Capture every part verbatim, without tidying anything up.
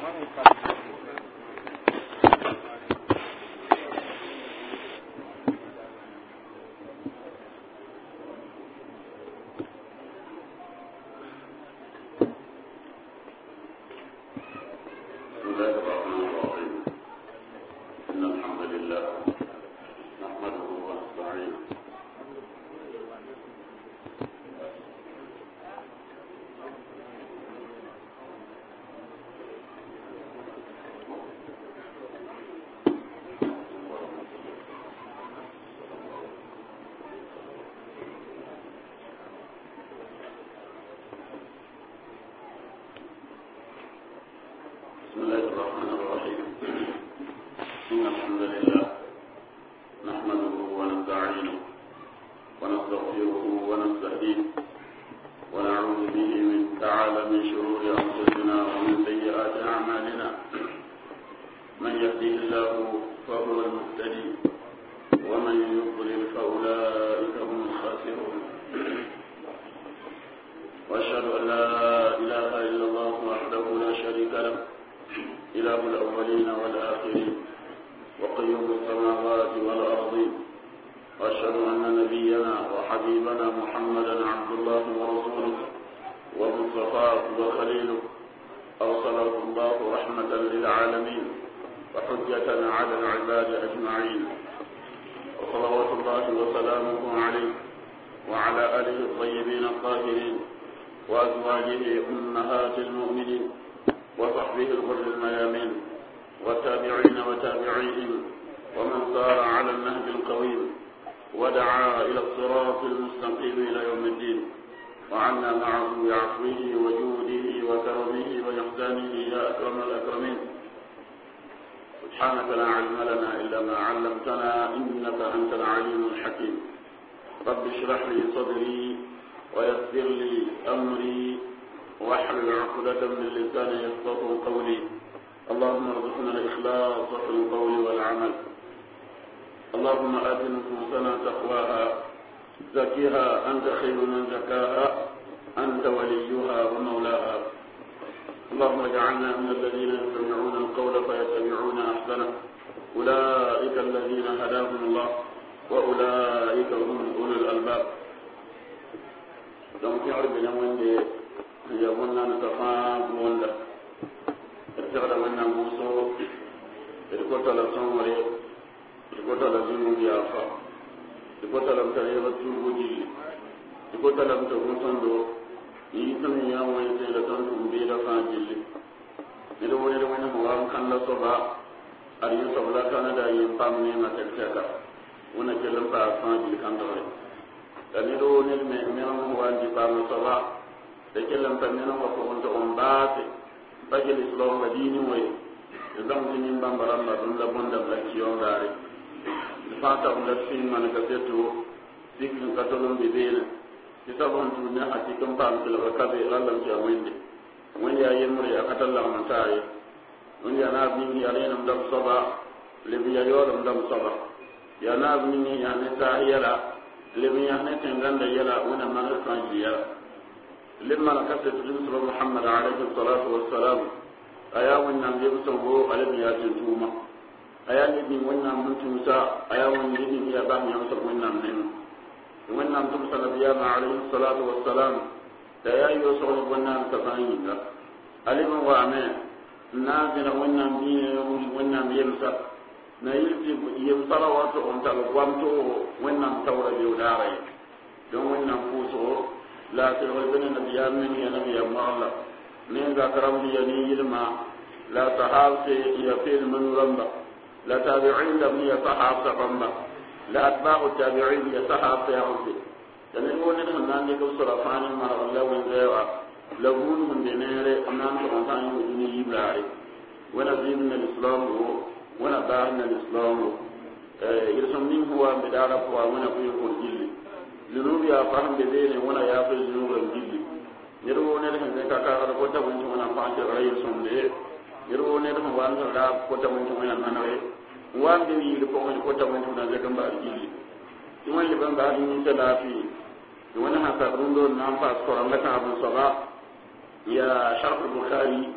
يا شرح البخاري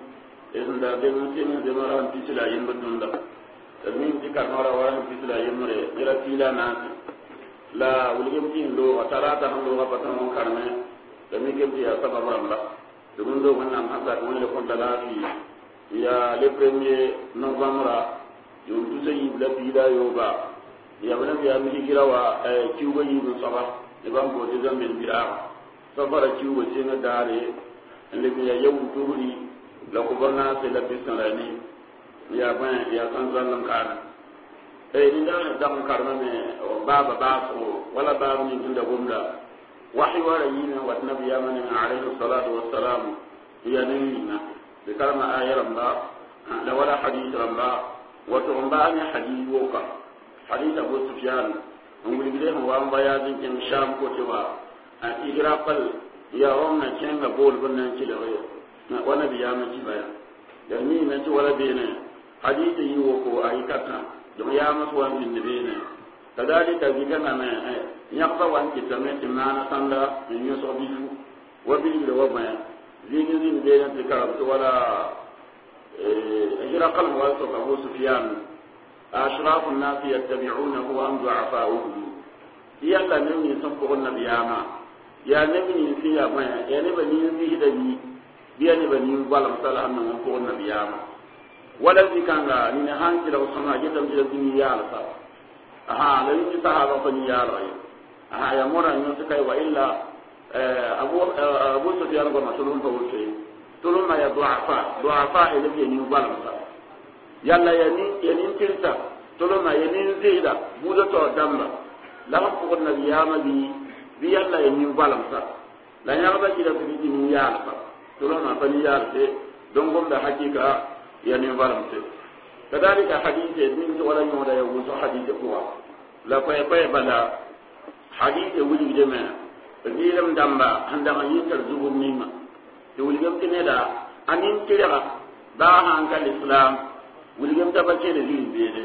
إذن دا دمتين دمران تسلا ينبدون دا تلمين تكار نورا وران تسلا ينمري إلا تيلا ناس لا ولغمتين لو وطراتا هم لغا بطنون كارمي تلمين كمتي أصبر رملا دمون دو من نام حقا كون لكم دلافي يا لبرمي نوفمرا يوم تسيب لبيلا يوبا يا بنا بيا ملي كراوا كيوبا يبن صبا يبان بوتي زمبين بيا صبر كيوبا سينا داري اللي بيا يوم توري la kubarna sai la pisani ya ban ya san zallan kana eh ni da dan karma me baba ba so wala ba ni tunda gumda wahi wara yina wa nabi ya man alayhi salatu wassalam ya nina bi karma ayaram ba la wala hadith ramba wa tumba ni hadith woka hadith abu sufyan ngul gide ho wa ya din kin sham ko tewa a igraqal ya wonna kenga bol bunnan ci da wana biya maci baya da ni na ci wala bene hadisi yi wo ko ayi kata don ya masu wan din bene kadalika bi kana na nyaqba wan ki tamme timana sanda ni so bisu wa bi da wa baya zini zini bene ti karab to wala eh ajra qalb wa so abu sufyan ashrafu an-nas yattabi'unahu wa am du'afa'uhu yalla ne ni son ko nabiyama ya nabi ni fi ya baya ya ne ba ni fi da ni biyani bani wala masala anna ko nabiyama wala zikanga ni hanki da usama jidam jidam ni ya alfa aha la ni sahaba ko ni ya rai aha ya mora ni to kai wa illa abu abu sufyan ko masulun to wuce tulun ma ya du'afa du'afa ile bi ni wala masala yalla ya ni ya ni tirta tulun ma ya ni zida budo to damba la ko nabiyama bi bi yalla ya ni wala masala la ya ba jidam bi ni ya alfa tolo na fali yarte don gomda hakika yani baramte kadalika hadith min wala yoda ya wuso hadith ko la ko e bala hadith wuli de me dilam damba handa ma yitar zubun nima to wuli gam tineda anin tira ba hankal islam wuli gam tabace da dilin bede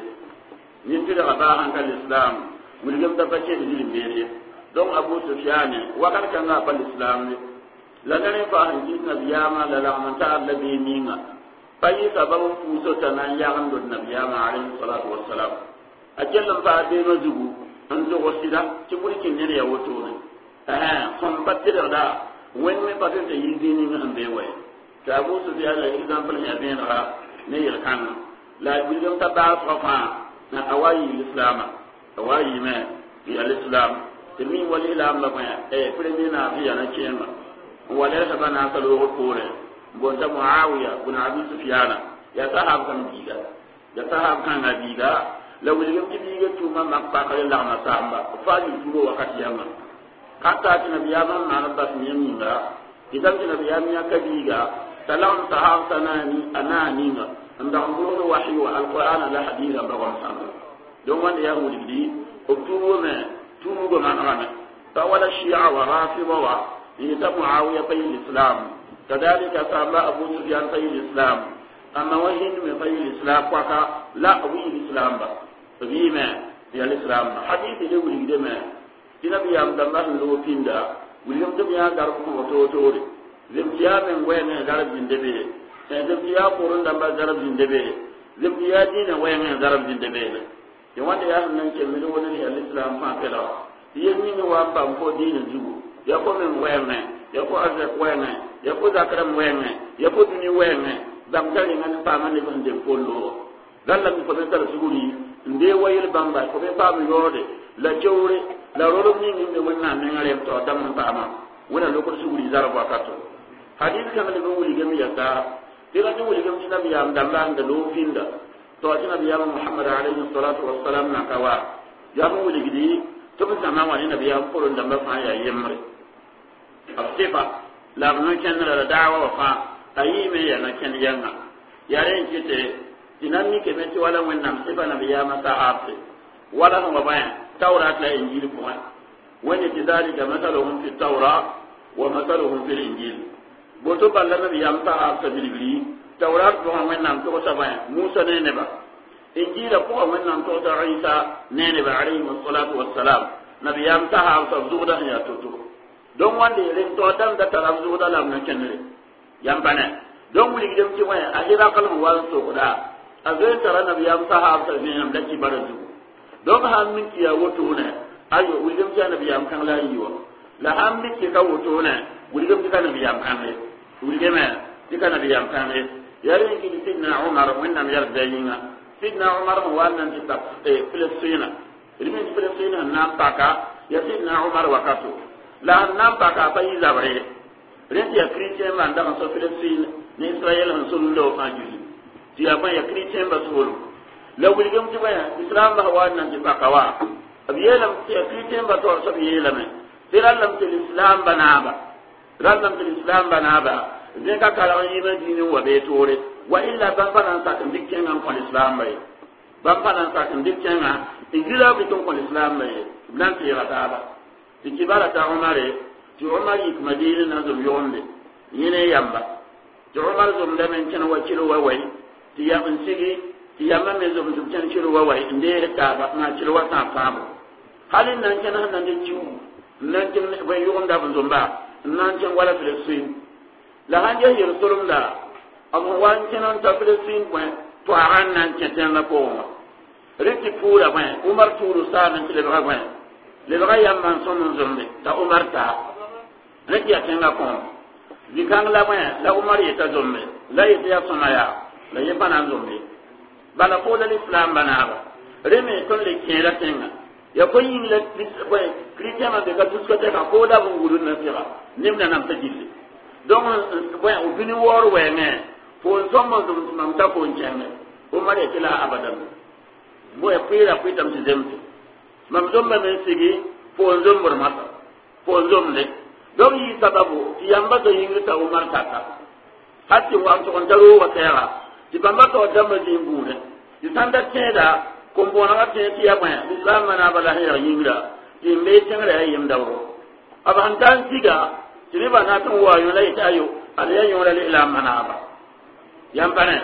nin tira ba hankal islam wuli gam tabace da dilin bede don abu sufyan wakar kan ga fal islam la nare fa hanji nabiyama la la man ta alladhi minga fayi sababu fuso tanan ya gando nabiyama alayhi salatu wassalam ajallan fa de no jugu an do wasida ci burkin ne ya woto ne eh kon battira da wen me patte te yidi ni ngam be way ta bu su ya la example ya ben ra ne ya kan la bilgam ta ba fa na awayi islam awayi me bi al-islam temi wali lam la fa eh premier na fi ya na chema wala sabana salo kore bonta muawiya bin abi sufyan ya sahab kan biga ya sahab kan biga la wuli gam biga tuma makka kala la ma samba fa ni duro wakati yamma kata tin biyama na bas nyami nga idan tin biyama ya kabiga salam sahab sanani anani nga anda ngoro wahyi wa alquran la hadith ba wa samba don wanda ya wuli di oktubo me tumu go man rame ta wala shi'a wa rafida wa يتا معاوية في الإسلام كذلك صار أبو سفيان في الإسلام أما وهن من في الإسلام وكا لا أوي الإسلام با فبيما في الإسلام حديث لولي دما تنبي أم دمه لو فيندا وليم تبيا دارك موتوري زمتيا من وين دارك جندبه زمتيا قرن دم دارك جندبه زمتيا دين وين دارك جندبه يوم ده يهمنا كمل ولي الإسلام ما كلا يمين وام بام دين الجو ya ko men weme ya ko azak weme ya ko zakram weme ya ko duni weme dam tali ngani pa man ne dem pollo dalla mi ko tar suguri nde wayel bamba ko be pa mi yode la jowre la rolo ni ni men na men ngare to dam pa ma wala lo ko suguri zara ba kato hadith kan le wuli gami ya ta dira ni wuli gami nabi ya dalla da lo finda to nabi ya muhammad alayhi salatu wassalam na kawa ya mu wuli gidi to mun sama wani nabi ya ko ron damba fa ya yemre afsifa la mun kan la da'wa wa fa ayime ya na kan yanga yare kite dinammi ke meti wala wannan sifa nabi ya masa afi wala huma bayan taurat la injil kuma wani tidalika masaluhum fi tawra wa masaluhum fi injil boto balla nabi ya masa afi bilibli taurat ko wannan to sabaya musa ne ne ba injila ko wannan to da isa ne ne ba alayhi wassalatu wassalam nabi ya masa afi zuwa ya toto don wanda yake to dan da taram zuwa lam na kenre yam bana don wuli gidan ci waya a hira kalmu wa so kuda a zai tara nabi ya sahaba ta ne am daki barazu don han min kiya woto ne ayo wuli gidan ci nabi ya kan la yiwa la han min ki ka woto ne wuli gidan ci nabi ya kan ne wuli gidan ci nabi ya kan ne yare ki sidna umar wannan yarda yinga sidna umar wannan ci ta filistina rimin filistina nan paka ya sidna umar wakato la nan paka fa yi zabre renti ya chrétien man da so filistina ni israël han so ndo fa juli ti ya ya chrétien ba so la wuli gam ci baya islam ba wannan ci paka wa abiyelam ti chrétien ba to so biyelame tiralam ti islam banaba ralam ti islam banaba zai ka kala yi ma dinin wa be tore wa illa ban fanan sa kan dikken an kon islam bai ban fanan sa kan dikken an injila bi ton kon islam bai nan ti rata ba ti kibara ta umare ti umari kuma dinin na zo yonde yene yamba ti umar zo da men kana wa kilo wa wai ti ya ban sigi ti ya ma me zo mun tan kilo wa wai inde ka ba na kilo wa ta fa halin nan kana nan da ciwo nan kin bai yonda ban zo ba nan kin wala filistin la hanje yerusalem da amma wan kenan ta filistin ko to aran nan keten la ko riti pura ko umar turu sa nan tele ba ko le ba yam man son zombe ta umar ta riti atenga ko dikang la ko la umar yeta zombe la yeta ya somaya la yeba nan zombe bala ko da islam bana ba reme kon le kera tenga ya ko yin la ko kristiana de ka tuskata ka ko da bungurun na sira nimna nan ta jilli donc ouais au bini wor wenge fo sommo dum mam ta ko njenge o mare kila abadan bo e pira pitam ci zemti mam domba men sigi fo zombor mata fo zomle donc yi sababu yamba to yingi ta umar tata hatti wa to on daru wa tera di bamba to damba di ngure di tanda teda ko bona ga te ti ya ba islam na bala ya yingra di me tengre ya yim dawo aban tan siga tini ba na tun wayo la ita yo ala ya yora le ila manaba yam bane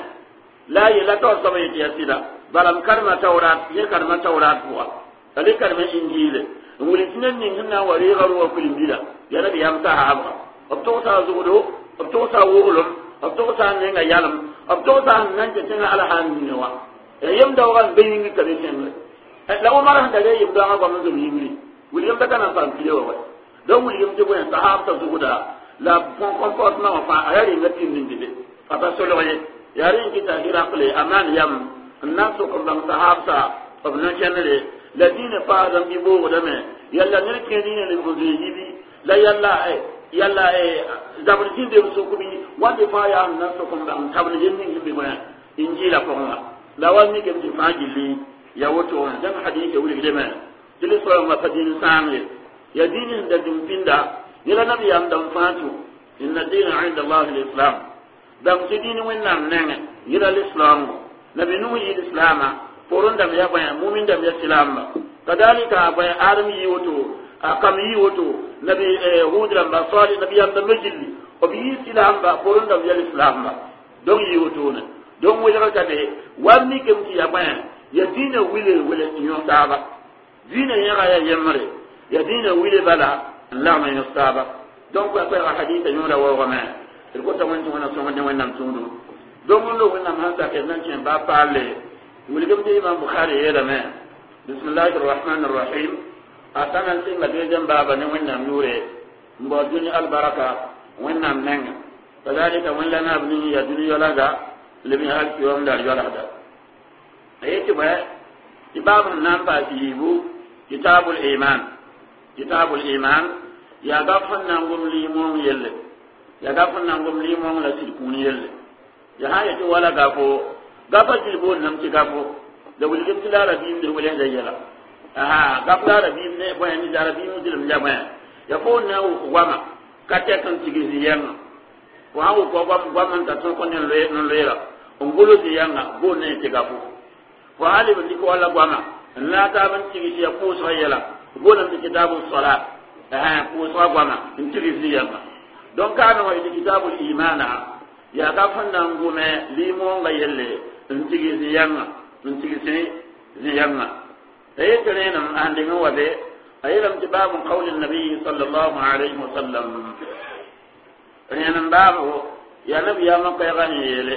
la yi la to so be ti asida balam karma tawrat ye karma tawrat wa ali karma injile nguli tinan ni hinna wari garu wa kulin bila ya nabi yam ta haba abto sa zugudo abto sa wulum abto sa ne nga yalam abto sa nan je tin ala han ni wa e yam da wa be ngi kare ten la umar han da le yim da ga mun zum yimri wuli yam da kana fa kilewa wa donc wuli yam te bo sahab ta zuguda la bon comportement fa ayari ngati ndinde aba solo ye yari kita hiraqle aman yam الناس كم صحاب سا ابن كنله الذين فاضوا بيبو دمه يلا نركنين للمزيدي لا يلا يلا دبرتين دي سوكبي وان فايا الناس كم دم تبل جنين بيبو انجيل فما لا واني كم تفاجلي يا وتو دم حديث يقول دمه جلس ولا فدين سامي يا دين دم بيندا يلا نبي ام دم فاتو ان الدين عند الله الاسلام دم دين وين نام نعم يلا الاسلام nabi nuhu yi islama poron da ya baya mumin da ya silama kadalika baya armi yi woto akam yi woto nabi hud ran ba sali nabi am da majilli o bi islam ba poron da ya islam ba don yi woto ne don wajaka kade wani kem ki ya baya ya dina wile wile nyo saba dina ya ga ya yemre ya dina wile bala allah ma yo saba donc ko ko hadith nyo da wo ma ko ta won wona so won nan tundu donc lo wona ma ta ke nan chen ba pale wuli gam de imam bukhari yeda me bismillahir rahmanir rahim atana sin la de jamba ba ne wonna nure mbo duni al baraka wonna men kadalika walla na ibn ya duni yola ga libi hal ki wam dar yola da ayati ba ibabun nan ba tibu kitabul iman kitabul iman ya ga fanna ngum limon yelle ya ga fanna ngum limon la silkuni yelle ya haya to wala gafo gafa tilbo nam ci gafo da wuli gam tilara bi de wala da yala aha gafla da bi ne boy ni dara bi mu dilam jama ya fo na ko wama kate kan ci gi yan ko hawo ko wam wam ta to ko ne le non le la on golo di yanga go ne ci gafo ko hali bi ko wala wama la ta ban ci gi ya ko so yala go na ci kitabu salat aha ko so wama in ci gi yanga donc kana wa di kitabul imana ya ka fanna ngume limo nga yelle ntigi ziyanga ntigi ziyanga ay tenenam ande ngwabe ayram tibabu qawli an-nabi sallallahu alayhi wa sallam tenenam babu ya nabi ya ma kaya gani yele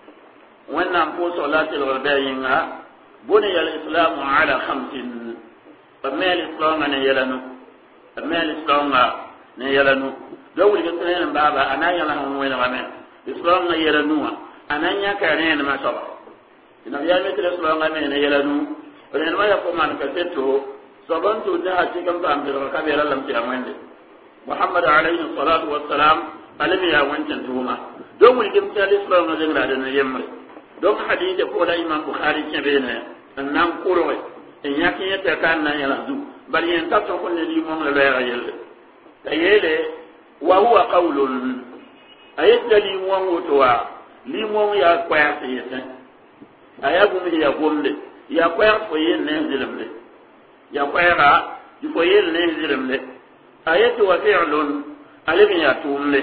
wannan po salatul ghabayinga buni ya islamu ala khamsin amma al-islam ne yalanu amma al-islam ne yalanu dawul ga tsayen baba ananya la hon wena game islam ne yalanu ananya kare ne ma saba ina ya mi tele islam ne yalanu ren ma ya ko man ka teto saban to da hati kam ta ambe ka be lallam ti amande muhammad alayhi salatu wassalam alimi ya wancan tuma don mun gim ta islam ne da da yemma don hadisi ko da imam bukhari ke be ne nan kuroi in yakin yata kan nan yala zu bal yen ta to ko ne di mom la ya yele tayele wa huwa qawlun ayat li mo ngotowa li mo ya kwaya yete ayagu mi ya gomle ya kwaya fo yen ne zilemle ya kwaya ra di fo yen ne zilemle ayat wa fi'lun alimi ya tumle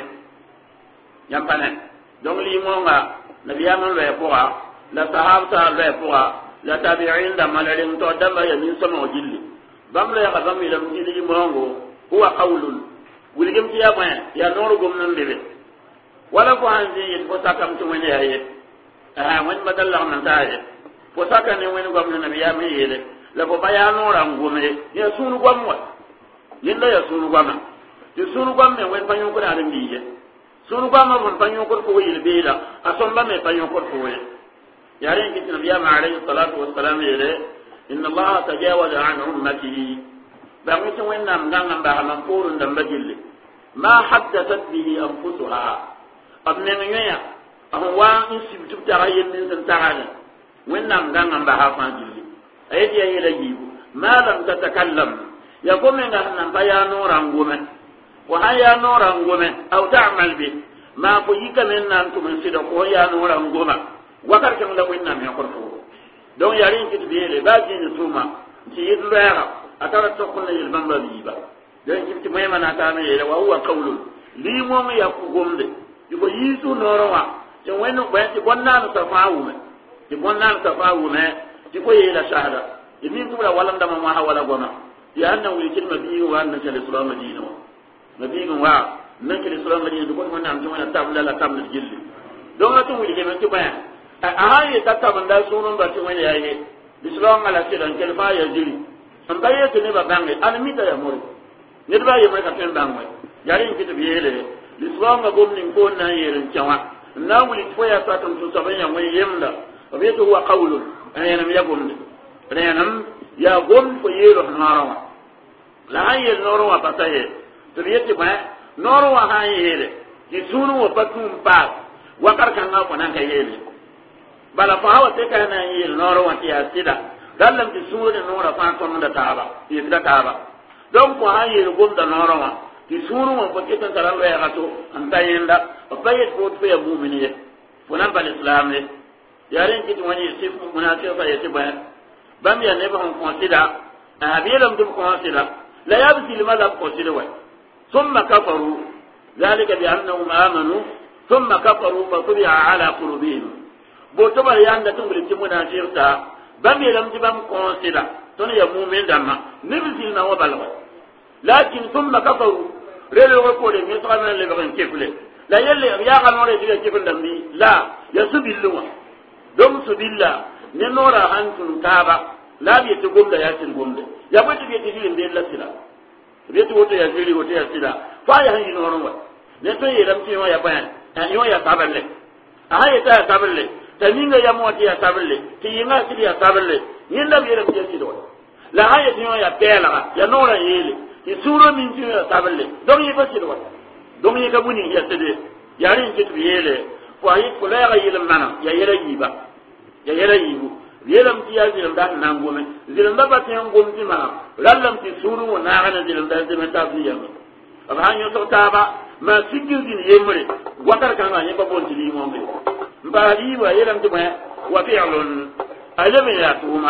yampane donc li mo nga nabiyama le poa la sahaba le poa la tabi'in da malarin to damba ya min sama jilli bam la ga bam ilam jilli mongo huwa qawlun wuligem ti ya ba ya noru gom nan bebe wala ko hanzi yin ko takam to wani yaye ah wani madalla man taaye ko saka ne wani gom nan biya mi yele la ko baya nora ngome ya sunu gom wa yinda ya sunu gom ti sunu gom me wani panyo ko da mbiye sunu gom ma bon panyo ko ko yele bela asomba me panyo ko ko yele يارين كتنا بيام عليه الصلاة والسلام إليه إن الله تجاوز عن أمته بغيت وإن أمغان بها منفور دنبجل ما حدثت به أنفسها ابن نيويا أهو وان سبتب تغير من سنتعالى وإن أمغان بها فانجل أيدي إليه ما لم تتكلم يقوم من أهنا فيا نورا قومة وهيا نورا قومة أو تعمل به ما فيك من أنتم من صدق ويا نورا قومة wakar kan da winna me korfo don yarin kit biele ba jini suma ci yidlera atara to kun yel bamba biba don kit may mana ta me wa huwa qawlun li mom ya ku gomde ko yisu norowa ci wenu ba ci gonna no tafawu me ci gonna no tafawu me ci ko yela shahada imin kuma walam da ma hawala gona ya anna wi kin mabi wa anna kal islam madina nabi wa nan kal islam madina ko wannan am juma tabla la tabla jilli don atu wi ke men ci bayan ahaye tata banda sunun ba tin wani yayi islam ala kidan kelfa ya jiri an baye to ne ba bangi an mita ya mori ne ba ye mai ka fen bangi yari ki to biyele islam ga gomnin ko na yerin chawa na wuli fo ya ta tun so ban ya mai yemda ba be to huwa qawlun ayana ya gomni ayana ya gom fo yero narawa la haye narawa pataye to yete ba narawa haye ki sunu wa patum pa wakar kan ga ko nan kai yele bala fa hawa te kana yil noro wanti asida dallam ti suune noro fa ko da taaba yida taaba donc ko hayir gum da noro wa ti suunu mo ko ketan taran wa gato antayenda o bayet ko to ya mu'miniye funan bal islam ne yarin ki wani sif munafiq fa yati ba bam ya ne ba hon konsida abilam dum konsida la yabti lima la konsida wa thumma kafaru ذلك بانهم امنوا ثم كفروا فطبع على قلوبهم boto bar yanda tungul ti munafirta bam yelam ti bam konsida ton ya mu'min damma nibil na wa balwa lakin thumma kafaru rele ko de mi tsama le bagan kefule la yelle ya ga nore diga keful dambi la ya subillu dom subilla ne nora hantun kaba la bi to gomda ya tin gomda ya bati bi ti din la sila bi to woto ya jiri woto ya sila fa ya hin noron wa ne to yelam ti wa ya bayan an yo ya taballe aha ya ta taballe taminga ya moti ya tabelle ti yinga sidi ya tabelle yinda bi yere mjesi do la haya tinyo ya pela ya nora yele ti suro min tinyo ya tabelle don yi fasi do don yi kabuni ya tede yarin kitu yele ko ayi ko la ga yele mana ya yele yiba ya yele yibu yele mti ya yele da nan gome yele mbaba tin gom ti ma lallam ti suru wa na gana yele da de meta fi yama aba hanyo to taba ma sikil din yemre wakar kan ga yeba bon ti li mo mbali wa yelam tuma wa fi'lun alam ya tuma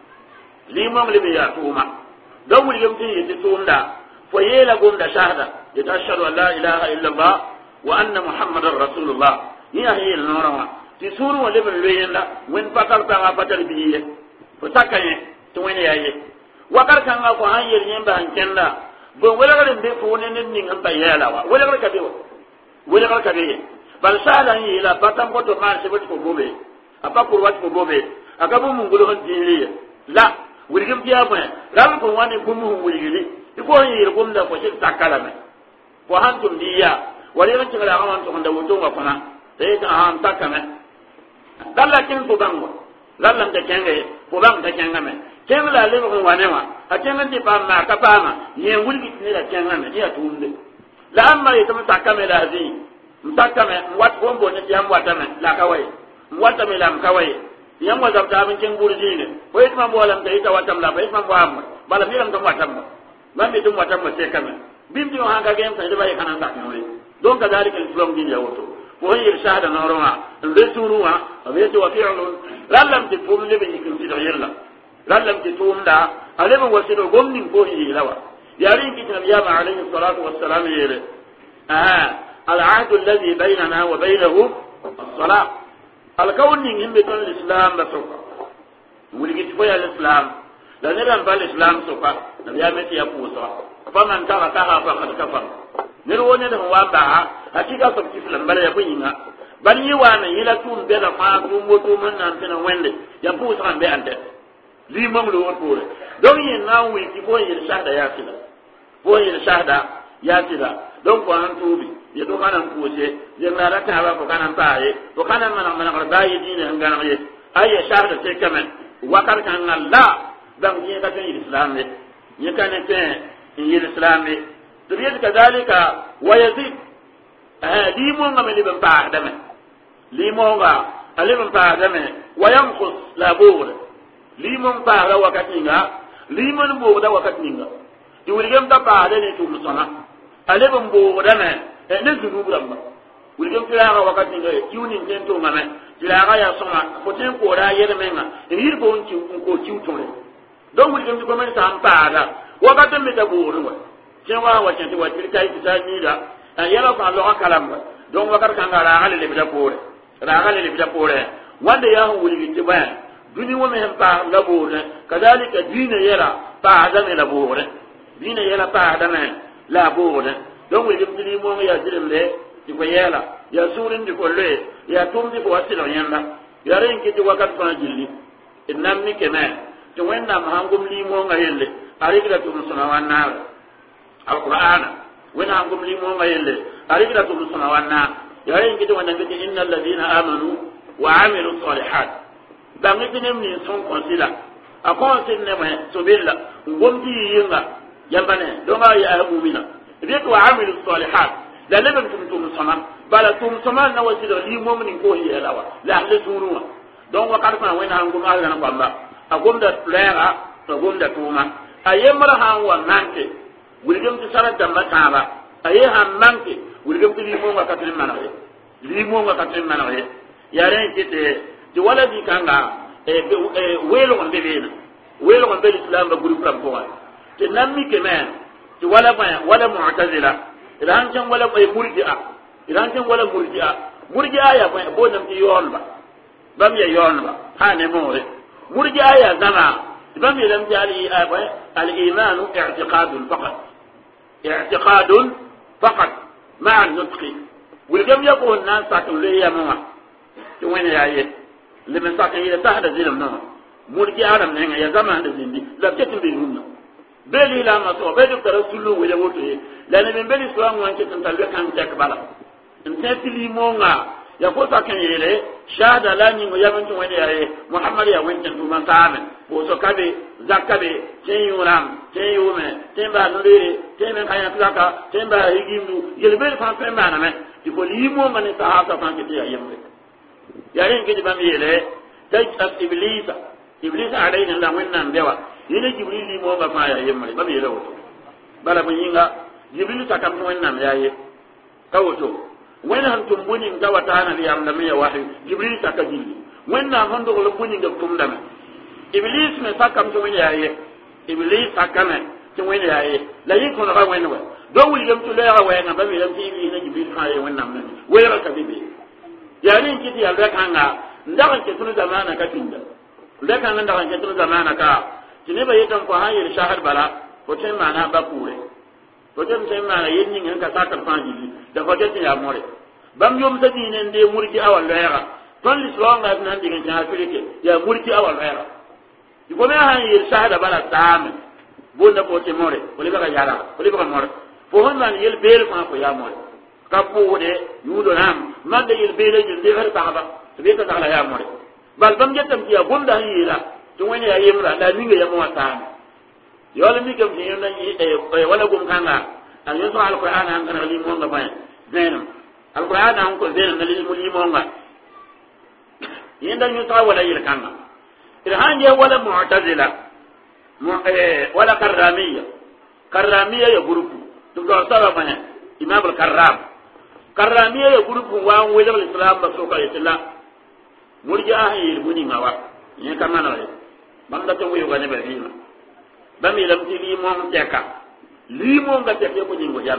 limam libi ya tuma dawul yamti yiti tunda fo yela gonda shahada yatashhadu an la ilaha illa allah wa anna muhammadar rasulullah ya hayil nora ti suru wa libi leyenda wen patal ta patal biye fo takanye to wani yaye wakar kan ga ko hanyel nyemba hankenda bo wala ga be fo ne nin ngam bayala wa wala ga ka be wala ga ka be bal sala yi la patam ko to man se ko bobe apa ko wat ko bobe aka bu mun gulo diniya la wurgim biya ba ram ko wani bu mun wurgili iko yi gum da ko shi takala me ko hantum diya wali ran ci ngala awan to nda wuto ma kona sai ta han takame dalla kin ko bango lallam ta kenge ko bang ta kenga me kenga la le ko wane wa a kenga ti pa ma ka pa ma ye wulgi ni la kenga me ya tunde la amma ye tam takame la zi mtakame wat bombo ne yam watame la kawai watame lam kawai yam wa zabta bin kin burji ne ko itma bo lam ta ita watam la itma bo am bala miram tam watam ba mi dum watam se kame bim di hanga gem ta de baye kana ta kawai donc kadalika islam din ya woto ko irshad na roma resuruwa abiyatu wa fi'lun lallam ti fum le be yikin ti yalla lallam ti tum da alema wasido gomni ko yi lawa yari ki tan ya ma alayhi salatu wassalam yere ah العهد الذي بيننا وبينه الصلاة الكون من بين الإسلام بسوكا ولقيت فيها الإسلام لا نرى بالإسلام سوكا نبي أمتي يبوسا فمن تركها فقد كفر نروى نده وابعها حقيقة سبتي فلن بلا يبينها بل يوانا يلتون بيضا فاقوم وطومن نانتنا وينده يبوسا بيانده لي مملو وطوله دون يناوي كفوه يرشاهد ياسلا فوه يرشاهد ياسلا دون فوهن توبي ye to kana kuose ye ngara ta ba ko kana paaye ko kana mana mana ko baye dine ngana ye aye shahada te kamen wakar kan Allah dan ye ka tin islam ne ye kana te ye islam ne to ye kadalika wa yazid eh di mo ngam li ban pa dame li mo nga ali ban pa dame wa yanqus la bur li mo pa ra wakati nga li mo bo da wakati nga di wuri gam ta pa da ne to musana ali ban bo dame e ne zunu bramba wulgem tiraga wakati ngaye kiwni tento ngame tiraga ya soma ko ten ko ra yere menga e yir ko onti ko kiwtore donc wulgem ko men ta ampada wakati me da buru wa chen wa wa chen wa tirka yi ta ni da yara ko Allah kalamba donc wakati kan ga ra le bi da pore ra ga le bi da pore wanda ya hu wulgi ti ba duni wo me pa la bore kadalika dina yara pa da me la bore dina yara pa da me la bore donc we jëm mo ya jirim le di ko yela ya surin di ko le ya tum di ko wasila yanda ya ren ki di wakat ko jilli innam ni keme to wenna ma hangum li mo nga yelle arigla tum suna wanna alquran wenna hangum li mo nga yelle arigla tum suna wanna ya ren ki di wanna ngi innal ladina amanu wa amilu salihat dangi tinem ni son konsila akon sin ne ma to billa ngom di yinga yambane do ma ya mu'mina ذكر وعمل الصالحات لا لبن تم سما بل تم سما نوسيد لي مؤمن كو هي لاوا لا لسونوا دون وقرنا وين هانكم على نقبا اقوم ده ليرا اقوم ده توما ايمر هان وانانك ولجم تسرا دم تابا اي هان مانك ولجم لي مو وقتل منوي لي مو وقتل منوي يا رين كده دي ولدي كانغا اي ويلو من بينا ويلو من بالاسلام بغروب رامبوا تنمي كمان ti wala ba wala mu'tazila idan kan wala bay murji'a idan kan wala murji'a murji'a ya ba bo nam ti yoon ba bam ya yoon ba ha ne more murji'a ya zama bam ya lam jali ba al iman i'tiqadun faqat i'tiqadun faqat ma'a nutqi wal gam yakun nas sakun le ya mama ti wani ya ye le men sakun ila tahda zilam no murji'a ram ne ya zama da zindi la tetin bi hunna beli la ma so be do rasulu wele woto ye la ne beli so an wanke tan talbe kan tek bala en tetili mo nga ya ko ta kan yele shada la ni mo yaban tun wani yaye muhammad ya wanke tun man taame bo so kabe zakabe ten yuram ten yume ten ba no re ten men kaya tulaka ten ba higimdu yele beli fa fe mana me ti ko li mo man ta ha ta fan ke ya yemre ya ren ke di bam yele taj iblisa iblisa alayhi la wannan dewa yele jibril mo ba fa ya yemre ba yele woto bala mo yinga jibril ta kam wannan ya ye kawoto wena han tumbuni ngawata na ya amna me wahyi jibril ta ka jilli wenna hondo ko buni ngam tumda me iblis me ta kam to ya ye iblis ta kam to wena ya ye la yi ko na wena wa do wul yam to la wa nga ba mi lam ti bi na jibril fa ye wenna me wera ka bibi ya ni kiti ya ga kanga ndaga ke tunu zamana ka tinda ndaka nan ndaga ke tunu zamana ka tine ba yetan ko hayir shahar bala ko ten mana ba kure ko ten ten mana yenni ngan ka sakal fanji da ko ten ya more bam yom sa dinen de murji awal lera ton l'islam ga nan digan ta afrike ya murji awal lera ko me han yir shahada bala tam bonda ko te more ko le ba yara ko le ba more fo hon man yel bel fa ko ya more ka po de yudo nam man de yel bel de de har ba ba be ka ta la ya more bal bam jetam ya gonda yira to wani ya yimra da ninga ya mo tam yola mi kam tin nan e wala gum kanga an yusu alquran an kana li mo nga bay zainam alquran an ko zainam li mo li mo nga yinda ñu ta wala yil kanga irhan je wala mu'tazila mu eh wala karramiyya karramiyya ya grupu to do sala bane imam al-karram karramiyya ya grupu wa wala al-islam ba so ka yitla murja ahir muni ngawa ni kamana re bam da to wi ga ne be ni bami lam ti li mo teka li mo ga teke ko ni ngo yam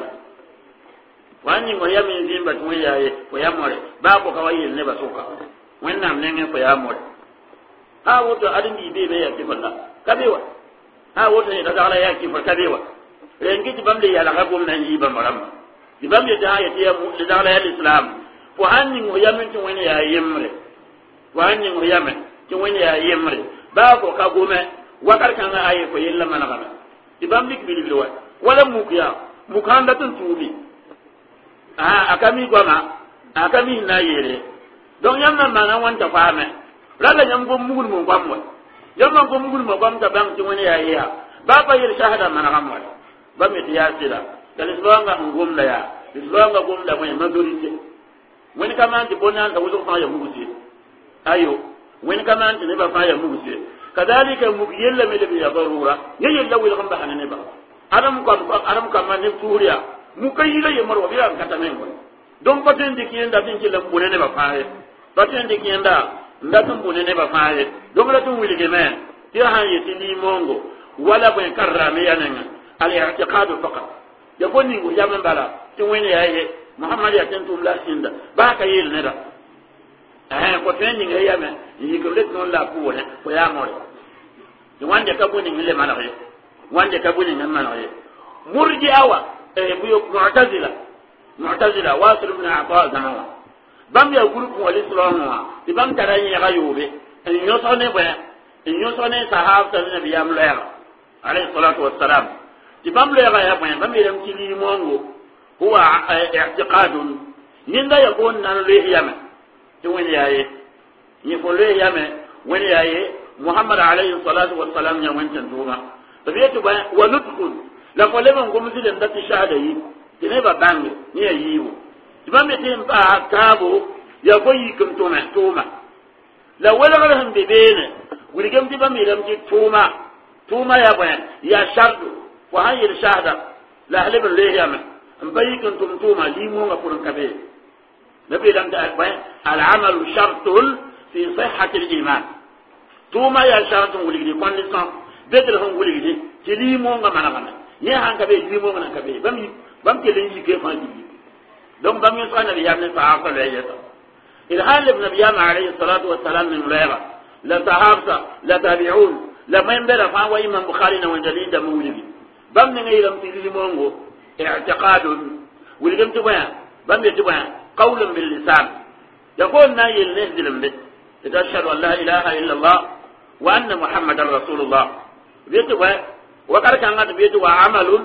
wani ngo yam ni zimba to ya ye ko ya more ba ko kawai ne ba soka wannan ne ne ko ya more ha woto adin bi be be ya ti falla kabewa ha woto ne daga ala ya ki fa kabewa rengi ti bamle ya la ga gom nan yi ba maram di bamle da ya ti ya mu da ala ya islam ko hanni ngo yam ti wani ya yemre wani ngo yam ti wani ya yemre ba ko ka gome wakar kan ga ayi ko yella mana kana ibam lik bil bil wala mukiya mukanda tun tubi ah akami goma akami na yere don yamma mana wanta fame rala nyam go mugul mo gwamwa yamma go mugul mo gwam ta bang tiwani ya ya baba yir shahada mana kamwa ba mi tiyasira dal isbanga ngum la ya isbanga gum la mai majority wani kama anti bonan ta wuzo fa ya mugusi ayo wani kama anti ne ba fa ya mugusi kadhalika mugiyalla mele ya darura yalla wil gamba hanane ba adam ko adam ko man ne turiya mukayila ye marwa biya katamen ko don paten de kiyenda tin ci lam bunene ba faaye paten de kiyenda ndatum bunene ba faaye don la tum wilige men ti ha yeti ni mongo wala ko karrame yananga al i'tiqad faqat ya bonni go yamen bala ti woni yaye muhammad ya tentum la sinda ba ka yel ne da eh ko ten ni ngayame yi ko let non la ko ne ko ya more ni wande ka bonni ngile mana re wande ka bonni ngam mana re murji awa e buyo mu'tazila mu'tazila wasil ibn ata zamawa bam ya groupe wal islam wa ibam tarani ya yobe en yosone ba en yosone sahaba tan nabi yam la alayhi salatu wassalam ibam la ya ba bam iram ci li mongo huwa i'tiqadun ninda yakun nan le yame to woni yaye ni fo le yame woni yaye muhammad alayhi salatu wassalam ya wancan duma tabiatu ba wa nutqun la ko leben ko muslim da shahada yi tine ba bangi ni ya yiwo tibame tin ba tabo ya ko yikum tuma tuma la wala wala hande bene wuri gam tibame ram ti tuma tuma ya ba ya shardu wa hayir shahada la halibul lihiyama ambayikum tum tuma limo nga kurun kabe nabi dan ta ba al amalu shartul fi sihhati al iman tuma ya shartu wuri di condition bedel hon wuri di ti limo nga mana mana ni han kabe limo nga kabe bam bam ke lenji ke fa di donc bam yusra nabi yamne fa aqal ayata il halib nabi yam alayhi salatu wassalam min layra la sahabta la tabi'un la man bera fa wa imam bukhari na wanjali da mawlidi bam ne ngay lam ti limongo i'tiqadun wuli gam ti baya bam ye ti baya qawlun bil lisan yaqul na yil ne dilam be tashhadu an la ilaha illa allah wa anna muhammadar rasulullah bi ti baya wa karkan ngata bi ti wa amalun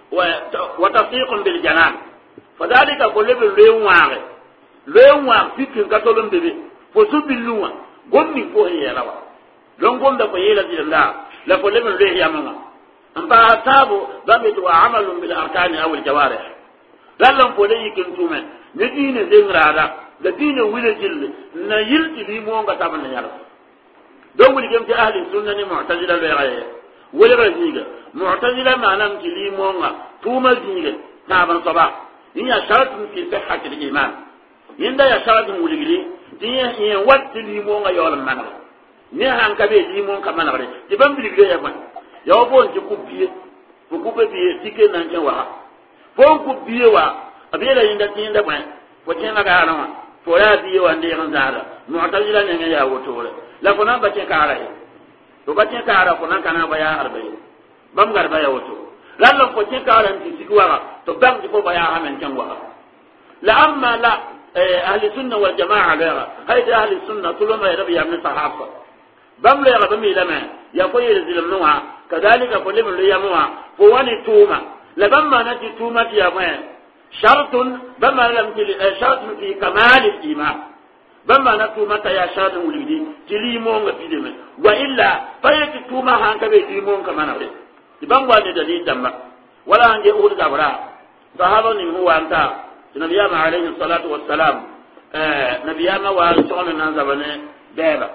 وتصديق بالجنان فذلك كل بلوين واغ لوين واغ فيكن كاتولون بيبي فسو بلوا غومي فو هي لاوا لون غوم دا فيلا دي الله لا كل بلوين يا ماما ام با تابو بامي تو عمل بالاركان او الجوارح لا لون فو دي كن توما ندين زنرادا da dine wile jille na yilti li mo nga tabana yalla do wuli gem ci ahli sunna ni mu'tazila be gaye wala ga ziga mu'tazila manam ci li mo nga tuma ziga taban saba ni ya sharatun fi sihhat al-iman yinda ya sharatun wuli gili tiya yin watti li mo nga yol man ni han ka be li mo ka man re ti bam bi gili ya ban yo bo ci ku biye ku ku be biye tike nan ken wa fo ku biye wa abira yinda tinda ban ko tena ga alama fo ya biye wa ndi ran zara mu'tazila ne ya wotore la ko nan ba ce kara yi to ba ce kara ko nan kana ba ya arba'in bam garba ya woto lallan ko ce kara ti sigwa to bam ko ba ya hamen can wa la amma la ahli sunna wal jamaa la hayda ahli sunna tulama ya rabbi ya min sahaba bam le ga mi lama ya ko yir zilim nuwa kadalika ko lim le yamwa ko wani tuma la bam ma nati tuma ti ya ma shartun bam ma lam ti shartun fi kamal al iman bam ma natu mata ya shartun wulidi tilimo nga bideme wa illa fayati tuma han ka be tilimo ka manare bam wa de dalil damba wala anje uhud dabra sahaba ni huwa anta nabiyama alayhi salatu wassalam eh nabiyama wa sona nan zabane beba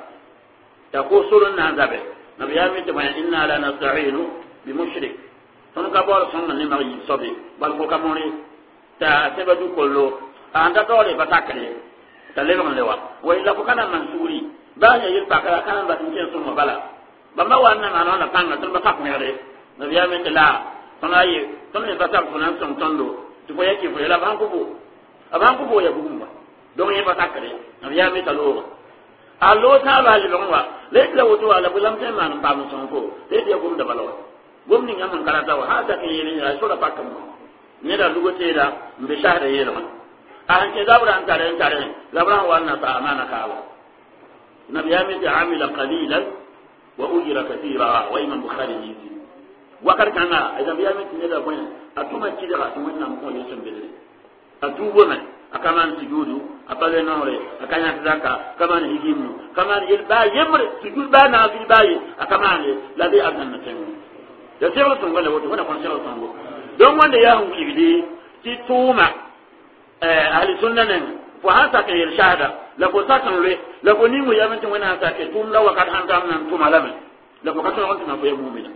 تقول نازبه نبي يامي تما إنا لا نستعين بمشرك فنكبر صنع نمري صبي بل كموني تا تبدو كله أنت تولي بتاكله تلمن لوا وإلا فكنا منسوري بانيا يلبكلا كان بتنجي ثم بلا بما وانا ما أنا كان ثم بتاكله هذا نبي يامي تلا فناي ثم بتاك فنان ثم تندو تقول يكيف يلا بانكبو أبانكبو يا بومبا دون يبتاكله نبي يامي تلوه allo ta ba li longwa le la wutu ala bulam te man ba mun sonko te dia gum da balawa gum ni ngam karata wa hada ke yini ya so da pakam ne da lugo te da mbe shahada yelo a han ke zabra an tare tare zabra wa anna ta amana kala nabiyami ta amila qalilan wa ujira kathira wa imam bukhari yiti wa kar kana idan nabiyami ne da bonya atuma kidira atuma nan ko yeso bele atubo man akaman sujudu apale nore akanya zaka kaman higimu kaman yilba yemre sujud ba na bil bayi akaman la bi adan natin da sai wato ngale wato wannan kon sai wato don wanda ya hu ibidi ti tuma eh ahli sunna nan fa hasa ka irshada la ko sakan le la ko ni mu ya mantin wannan hasa ke tum la wakat han tam nan tuma lame la ko kato on tuna fa mu'mina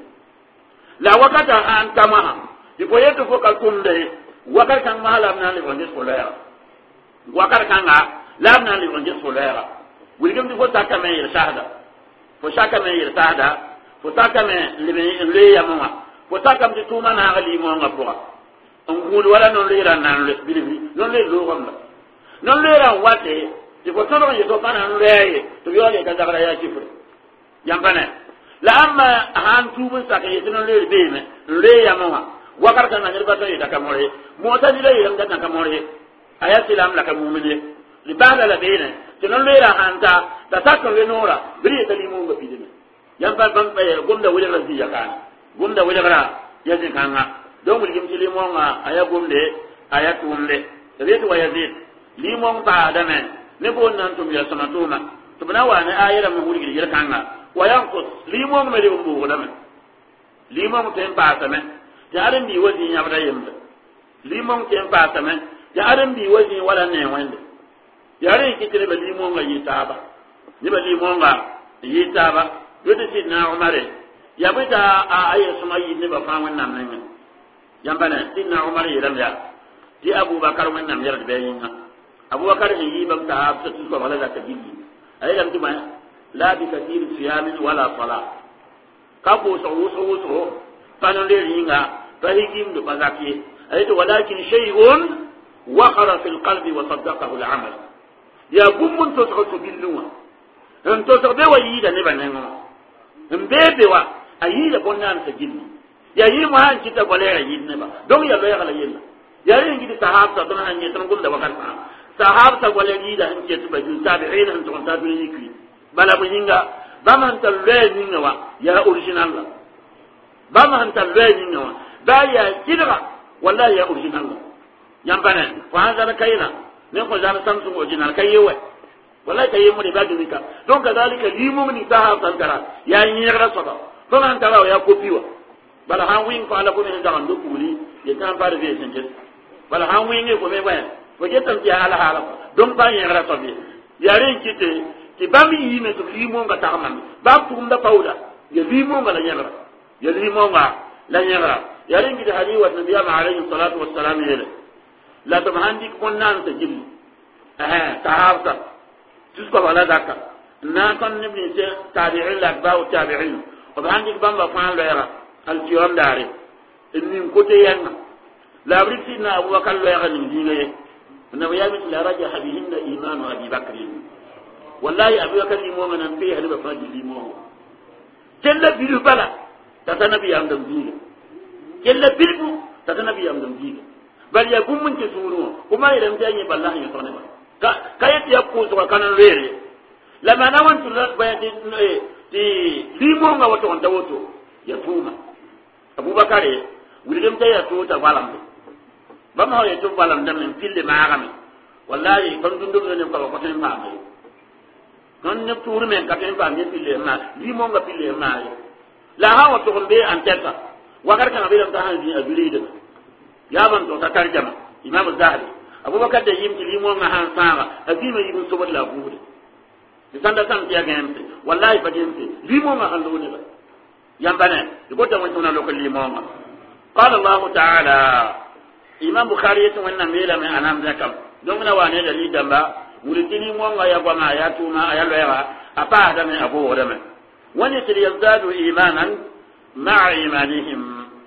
la wakata an tamaha di ko yeto ko kal tum de wakar kan mahalam nan le wonde solaya wakar kanga labna li wonje solera wilgam di fota kame irshada fo shaka me irshada fo taka me le yamma fo taka me tuma na ali mo nga poa on gul wala non le ran nan le bilibi non le lo wala non le ran wate di fo tono ye to kana le to yo le kadara ya chifre yambane la amma han tubu sake non le be me le yamma wakar kanga ni bato ye takamore mo tadi le yam takamore aya silam la kamumine libala la bene tinon lera hanta ta takon le nora biri ta limu ga bidine yan ba ban baye gumda wuri razi ya kana gumda wuri gara yaji kanga don wuri gimti limu nga aya gumde aya tumle tabe to yazid limu ba da men ne ko nan tum ya sama tuma to bana wa ne ayira mu wuri gir kanga wayan ko limu me de umbu da men limu mu tem ba ta men jarin bi wadi nya bada yimbe limu tem ba ta men ya adam bi waji wala ne wande yare kitire be limo nga yitaba ni be limo nga yitaba yode sidna umare ya bita a ayi suma yi ne ba fa wannan nan yambana sidna umare yiram ya di abubakar wannan yar be yin abubakar yi ban ta hafsa su ko wala da kabili ayi lam tuma la bi kathir siyamin wala sala ka ko so so so panon le yinga fa higim do bazaki ayi to walakin shay'un وقر في القلب وصدقه العمل يا بوم تسقط بالنوا ان تسقط ويدا نبنن ان بيبوا ايدا بونان سجين يا يما ان كتا بلا يين نبا دون يا بيغ لا يين يا رين كده صحابه دون ان يتن كل ده وقت صحابه ولا يدا ان كتا بجو تابعين ان تكون تابعين كي بلا بينغا بما انت لين نوا يا اوريجينال بما انت لين نوا با يا كده والله يا اوريجينال yambane fa hada kayna ne ko jana samsu original kayewe wallahi kayi mu de badu nika donc kadalika limu ni taha tangara ya nyira soba ko man tara ya kopiwa bala han wing fa ala ko ne daran do kuli ye tan fare ve senje bala han wing ko me bayan ko je tan ti ala hala donc ba nyira sobi ya re kite ti bami yi me to limu nga tarman ba tum da pauda ye limu nga la nyira ye limu nga la nyira ya re kite hadi wa nabiya alayhi salatu wassalam yele la to handi ko nan ta jilli eh tahabta tusko wala daka na kon ni bi se tabi'in la ba tabi'in ko handi ko bamba fa la yara al kiram dare ni ko te yan la briti na abu bakar la yara ni dinga na ya mi la raja habihin da iman wa abi bakr wallahi abu bakar ni mo nan fi hadi ba fa jilli mo kella bilu bala ta tanabi am dam dinga kella bilu ta tanabi am dam dinga bal ya gum mun ke suru kuma idan ta yi ballahi ya tone ba ka kayet ya ko so kanan rere la mana wan tu la ba ti ti limo nga wato on tawoto ya tuma abubakar wuri dem tay ya to ta balam ba ma ya to balam dem min pille ma gami wallahi kon dum dum ne ko ko tan pa mai kon ne tour men ka tan pa ne pille ma limo nga pille ma la ha wato on be an teta wakar kan abidan ta hanji abirida ya ban to ta tarjama imam az-zahabi abubakar da yim limo nga han sara azima yibun subal la buuri di sanda san tiya gemte wallahi ba gemte limo nga han lone ba yambane di ko tan wona lokal limo nga qala allah ta'ala imam bukhari yato wannan mela mai anam zakam don na wane da lidan ba mulkini mo nga ya gwama ya tuma ya lewa apa da mai abu da mai wani til yazdadu imanan ma'a imanihim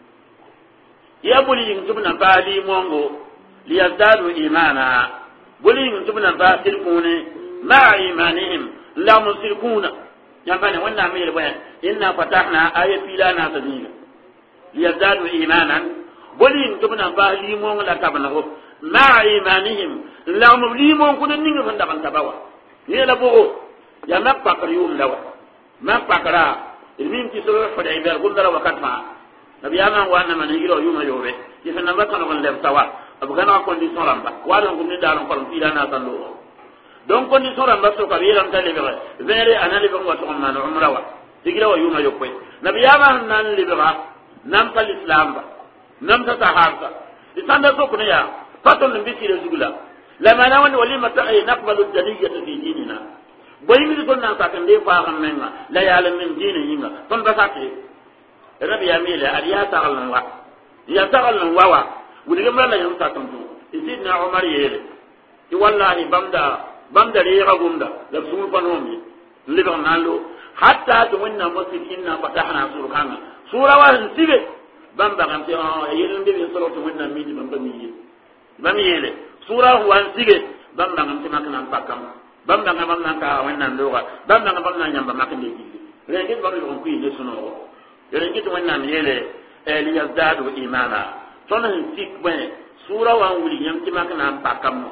ya buli yin tubna bali mongo liyazdadu imana buli yin tubna ba sirkune ma'a imanihim la musirkuna yambane wannan mai bayan inna fatahna ayati lana sabila liyazdadu imanan boli tubna ba limon la tabna ho ma imanihim la mumlimon kun ninga fanda kan tabawa ni la bo ya ma pakari um lawa ma pakara ilmin ki solo fa da ibal gundara wakat ma nabiyama wa na man hiro yuma yobe yifa namba kan on lem tawa abu kana condition lamba wa don gumni daron ko fi dana tan do donc condition lamba so ka yelam tale be vere anali be wa to man umra wa digira wa yuma yobe nabiyama nan libra nam kal islam ba nam ta sahaba isanda so kuna ya faton mbiti rezula la mana wani walima ta ay naqbalu daliyata fi dinina boy mi ko nan ka kan de fa xam menga la yalla min dinin yinga ton ba sakki rabbi ya mile ariya ta Allah wa ya ta Allah wa wa wudi gam la yam ta kan tu sidna umar yele ti wallahi bamda bamda re ga gumda la sul panomi liba nalo hatta to wanna masjid inna fatahna surkana sura wa sibe bamba kan ti oh yelen de sura to wanna mi di bamba mi bami yele sura wa sige bamba kan ti makana pakam bamba kan bamba ka wanna ndoga bamba kan bamba nyamba makande ji renge ba ko ku ne suno renge to wanna yele eli yazdadu imana tona sik ben sura wa wuli nyam ti makana pakam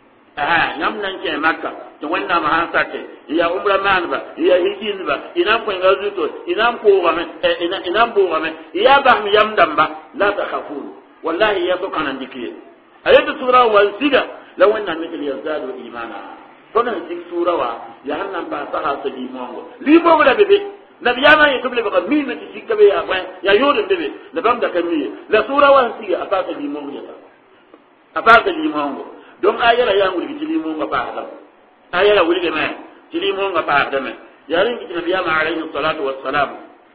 ah nyam nan ke makka to wanna ma hasate ya umra manba ya hijinba ina ko ngazuto ina ko game ina ina bo game ya ba mi yam damba la ta khafun wallahi ya to kanan dikiye ayatu sura wal siga law anna mithli yazadu imana tona sik sura wa ya hannan ba saha to limongo limongo da bebe nabi yana ya tuble ba mi na ci kabe ya ba ya yodo bebe da bam da kamiye la sura wa siga apata limongo ya apata limongo don ayara ya ngul gidi limongo ba da ayara wuli de men limongo ba da men yarin gidi nabi ya alayhi salatu wassalam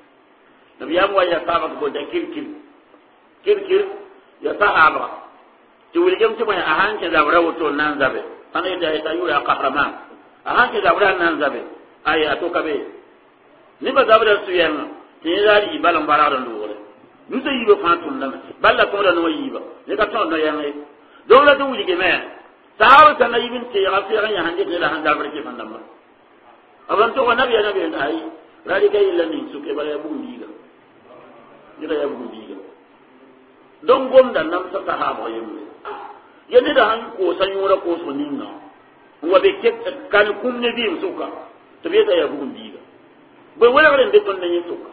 nabi ya wa ya saba ko da kirkir kirkir ya sahaba ti wuli gam ti mai ahan ke zabra wato nan zabe ana da ya yura qahraman ahan ke zabra nan zabe ay ato kabe ni ba zabra su yan ti zari balan bararan dole nu sai yiba fatun nan balla ko da no yiba ne ka ton no yan ai dole da wuli game sahaba tan yibin ti ya fi ran ya hande da han zabra ke fandan ba aban to nabi nabi ai radi kai lanin su ke bare bu diga ni da ya bu diga don gomda nan sa sahaba yemu yene da han ko san yura ko so ninna wa be ke kan kum ne bi suka to be da ya bugun diga bai wala ran de ton ne suka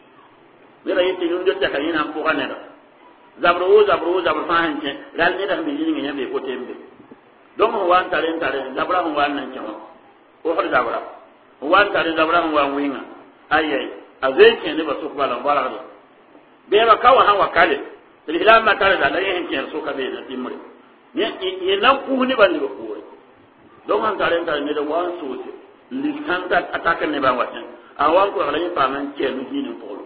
mera yete yun de ta kan ina ko kanera zabro o zabro o zabro fa hanke dal ne da bi ni ne be ko tembe don ho wan tare tare zabra ho wan nan cewa o har zabra ho wan tare zabra ho wan winga ayai azai ke ne ba su ba lan bara do be ba kawa han wakale tilhila ma kare da layin ke so ka be da timure ne ne nan ku ni ban ba ku don han tare tare ne da wan so ce likanta ataka ne ba watin a wan ko ala pa man ke nu ni polo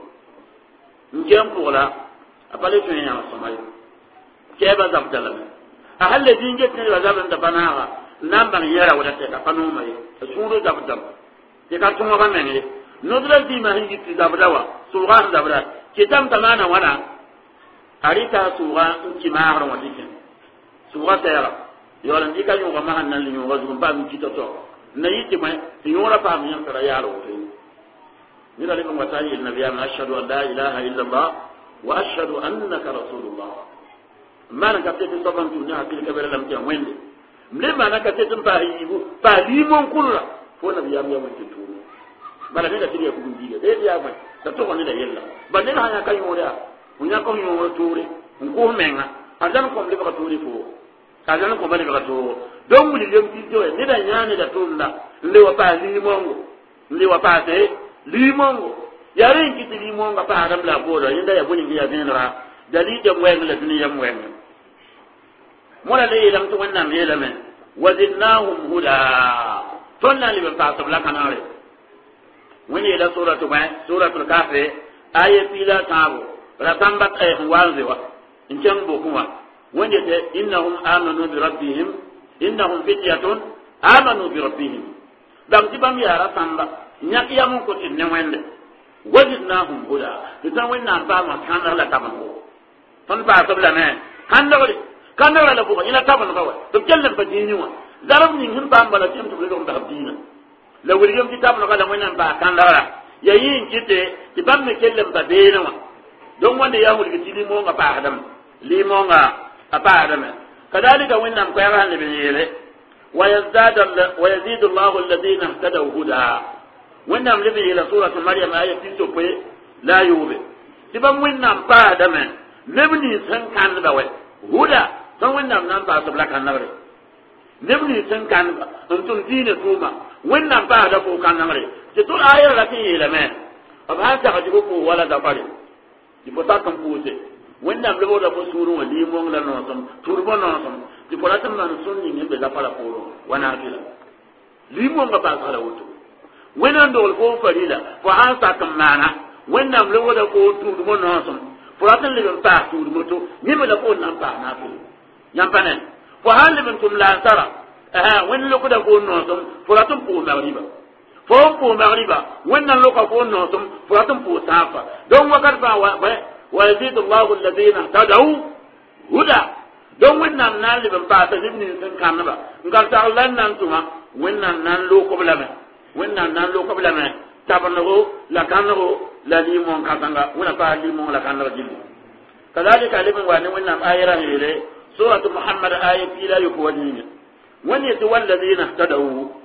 ngem pola apale to nya so mai ke ba zab dala a halle dinge ke ba zab da bana nan ban yara wala te ka panu mai suru zab zab ke ka tuma ban ne no dra di ma hingi ti zab dawa sura zab da ke tam tamana wana arita sura ki ma har wadi ke sura tayara yolan dika yo ga mahan nan yo wazu ba mi kitoto na yiti mai yora pa mi yan kara yaro to ni da liban watani annabi ya ashhadu an la ilaha illa allah wa ashhadu annaka rasulullah man ka te saban tu na hakil kabara lam tan wende mle mana ka tetum pa yibu pa limon kulra fo na biyam yam ti tu bala ne da tiriya ku diga e ya ba ta to ne da yella ba ne ha ya kai mo da kunya ko yo tore ko menga adan ko le ba tore fo adan ko ba le ba to don mu yam ti to ne da nyane da tunda le wa pa limon le wa pa te limon yare ki ti limon ga pa adam la ko da yinda ya buni ya benra dali da wen la duniya wen mona le yelam to wannan yelame wazidnahum huda tonna li ba sabla kanare wani da suratu ba suratul kafir ayat ila tabu ratambat ay wanzi wa in can bo kuma wanda ta innahum amanu bi rabbihim innahum fityatun amanu bi rabbihim dam tibam ya ratamba nyak yamun ko tinne wende wazidnahum huda to wannan ba ma kanar la tabu ton ba sabla ne kandawri kandawra la buga ila taban gawa to kellam ba dini wa darab ni hin ba mbala tim to le dum da dina la wuri yom kitab no kala wannan ba kandawra yayin kite ti bam me kellam ba dina wa don wanda ya mulki tili mo nga ba adam li mo nga apa adam kadalika wannan ko yaran be yele wa yazdadu wa yazidu Allah alladhina ihtadaw huda wannan libi ila suratul maryam ayat to pe la yube ti bam wannan ba adam nebni san kan da wa huda don wannan nan ba su blakan nare nebni san kan don tun dine tuma wannan ba da ko kan nare ce to ayar la tin yele me ba ta ka ko wala da pare di pota kan puse wannan lebo da ko suru wa di mon la no som turbo no som di pota tan man sunni ne be da pala ko wana kila limon ga ba sala wuto wannan dol ko farila fa an sa kan mana wannan lebo da ko turbo no som furatan libin pa tuur moto nyima da ko nan pa na fu nyampane fo hal libin tum la tara eh wen lo ko da ko no som furatan pu magriba fo pu magriba wannan lo ko ko no som furatan pu safa don wakar ba wa wa yazidu Allahu alladhina tadaw huda don wannan nan libin pa ta libin sun kan ba ngal ta Allah nan tuma wannan nan lo ko blame wannan nan lo ko blame tabano la kanro la limon katanga wala pa limon la kanro jibu kadhalika limin wa ne wannan ayira hele suratu muhammad ayat ila yukwani wani to walladina tadaw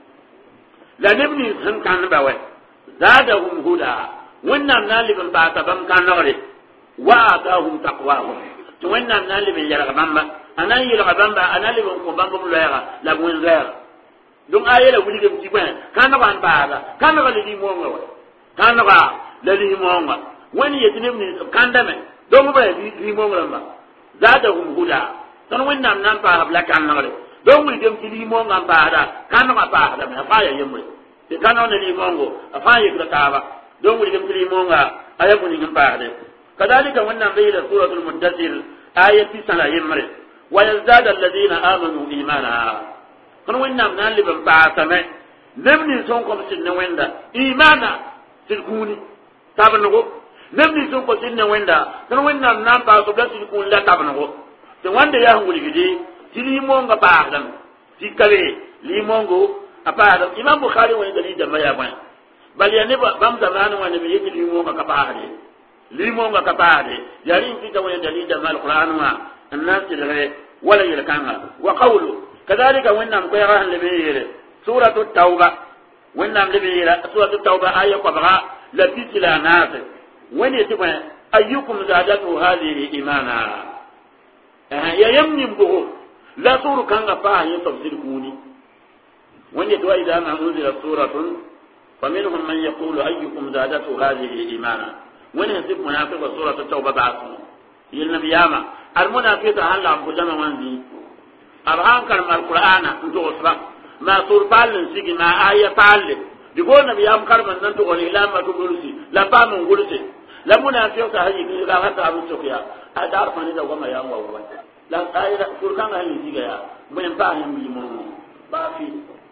la nibni san kan ba wa zadahum huda wannan nalibin ba ta ban kanore wa atahum taqwahum to wannan nalibin yara bamba anan yara bamba analibin ko bamba mulaya la gun zara donc ayela wuli gem ci ben kana ban baada kana ga li mo nga kana ga la li mo nga wani yetine ni kanda me donc ba li li mo nga ba zada hum huda tan wannan nan pa habla kan na le donc wuli gem ci li mo nga baada kana ga baada me fa ya yemre te kana ne li mo ngo fa ya ka taaba donc wuli gem ci li mo nga ayabu ni gem baade kadalika wannan bayda suratul mudaththir ayati sala yemre wa yazdadu alladhina amanu imana kan wannan nan liban ba ta mai namni son ko sin na wenda imana tilkuni tabano namni son ko sin na wenda kan wannan nan ba ko da tilkuni la tabano to wanda ya hunguli gidi tilimo nga ba dan tikale limongo apa da imam bukhari wani dalil da maya ba bal ya ne ba bam zamanu wani me yake limonga ka ba hade limonga ka ba hade yarin kita wani dalil da mal qur'an ma annas tilare wala yalkanga wa qawlu كذلك وإنهم قيران لبيرة سورة التوبة وإنهم لبيرة سورة التوبة آية قبغاء لبيت لا ناس وإن يتبع أيكم زادته هذه إيمانا يا يمني بغو لا سورة كان فاها يتفسير كوني وإن يتبع إذا ما أنزل سورة فمنهم من يقول أيكم زادته هذه إيمانا وإن يتبع منافق سورة التوبة بعثهم يلنبي ياما المنافق هل عم قدام وانزي arhan kan alqur'ana to usra ma sur pallin sigi ma aya palle digo na biyam karban nan to wala ma to gulusi la ba mun gulusi la munafiq ta haji ki ga hata abu sokiya adar fani da goma ya wawa la ayira kurkan ga ni diga ya mun ba hin bi mun ba fi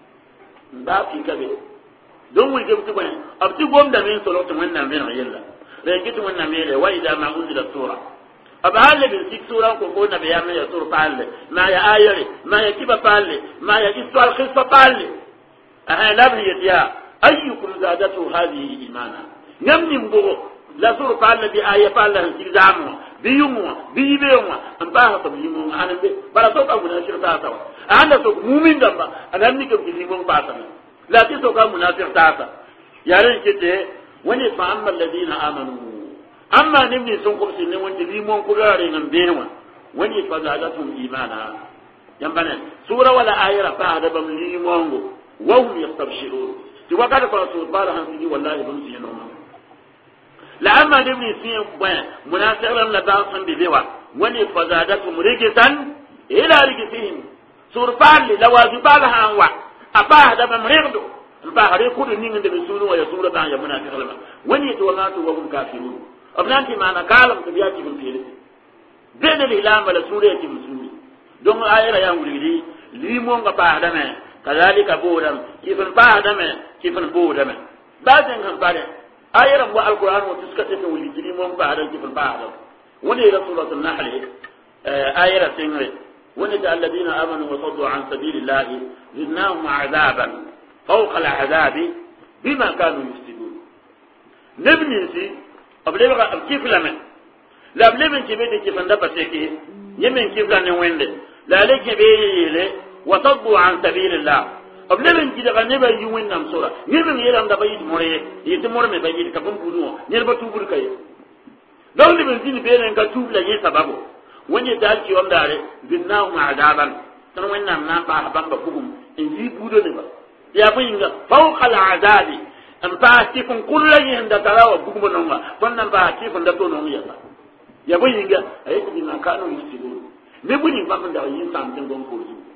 ba fi kabe don wul gem to bane abti gom da min solo to wannan bin yalla re gitu wannan mere wa ida ma unzila sura abahale bin sik sura ko ko na biya me sur palle ma ya ayere ma ya kiba palle ma ya iswal khissa palle aha labni ya ayyukum zadatu hadhihi imana namni mbo la sur palle bi aya palle sik zamu biyumwa bibewa amba ha bimu anande bara so ka munafir ta ta anda so mu'min damba anan ni ke bimu ba ta la ti so ka munafir ta ta yaren kete wani fa amma alladina amanu amma nimni sun kursi ne wanda bimu ku gare nan bewa wani fa zalatum imana yambane sura wala ayira fa da bam limongo wa hum yastabshirun ti wakata fa so bala han fi wallahi bam si no la amma da ibn sin baya munafiqan la ba san bi bewa wani fazadatu murikisan ila rikisihim surfal la wajibal hanwa apa da bamriqdo ba hare kudu nin da bisunu wa yasura ba ya munafiqan wani to wa to wa hum kafirun abnanti mana kalam to biya ki bin fili bene lilam la sura ki bisunu don ayira ya wulidi limo nga ba da me kadalika bodam kifin ba da me kifin bodam ba den kan bare ayira wa alquran wa tuskata ta wuli jini mon ba da kifin ba da wani rasulullahi nahl ayira singre wani da alladina amanu wa saddu an sabilillah zinnahum azaban fawqa al'azab bima kanu yufsidun nabni si ablega kifla men la bleben kibe de kifin da baseke yemen kifla ne wende la leke be yele wa saddu an sabilillah ablemen gida ga neba yi wonnam sura neben yeram da bayi more yiti more me bayi ka bum buno nerba tubur kay don de ben be ren ka tubla yi sababu woni dal ci wam dare binnahu ma'adaban tan wonnam na ba ban ba bugum in ji budo ne ba ya bayinga fawqa al'adabi am ba ti kun kullayi handa tarawa bugum non ba wannan ba ti fun da to non ya ba ya bayinga ay ko dina kanu yisidu me buni ba mun da yin sam tin gon ko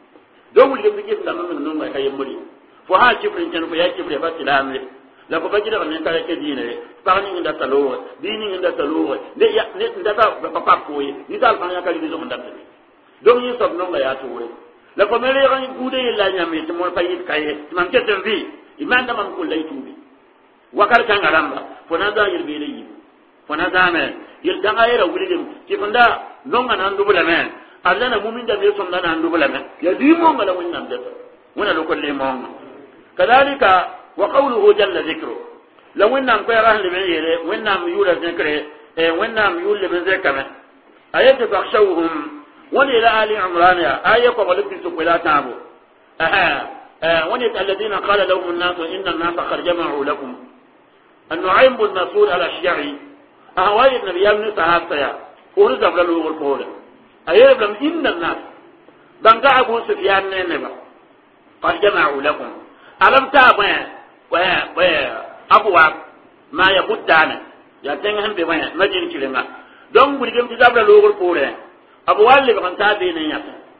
don wuli da kike da mun non ga kayan muri fo ha kibrin tan ko ya kibre ba tilamre la ko baji da kan ta ke dine pa ni nda talo dini nda talo ne ya ne nda ta ba pa ko yi ni dal fa ya ka ni zo nda don yi sob non ga ya to we la ko mele ran gude la nyame to mo fayit kaye man ke tan bi iman da man ko lay tubi wakar kan garamba fo na da yirbe le yi fo na da me yir da ayira wuli dem ki fanda non ga nan dubula men Allah na mumin da me son da nan dubula men ya limo ngala wannan da wannan lokon limo kadalika wa qawluhu jalla dhikru law wannan ko ran le yele wannan yura zikre e wannan yule be zakama ayatu bakhshawhum wa ila ali imran ya ayatu walbi suqila tabu aha wani alladhina qala lahum an-nas inna an-nasa qad jama'u lakum an-nu'aym bin mas'ud al-ashja'i ahwai an-nabiy min sahabaya urza blahu wal-qawl ayatu inna an-nas banga abu sufyan ne ba qad jama'u lakum alam ta ba wa wa abwa ma ya buddana ya tan han be wa majin kilenga don burgem ti dabla logol pore abu walle ban ta be ne ya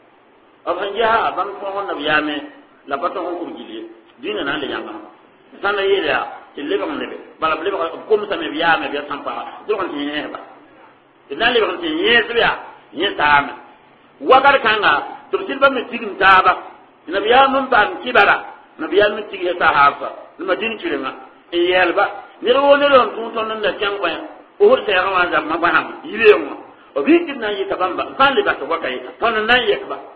aban ya ban ko won nabiya me la pato ko ko gili dina na le yanga sana yela tille ba ne be bala ble ba ko mu tame biya me biya sampa do kan ti ne ba ina le ban ti ne biya ne ta ma wakar kanga to tilba me tigim ta ba nabiya mun ban kibara nabiya min tigi ta hafa numa din kirema e yelba ni ro ne ron tun ton da kan ba o hor ta rawa da ma ba yile mo o bi kin na yi ta bamba kan le ba to kai ton nan yek ba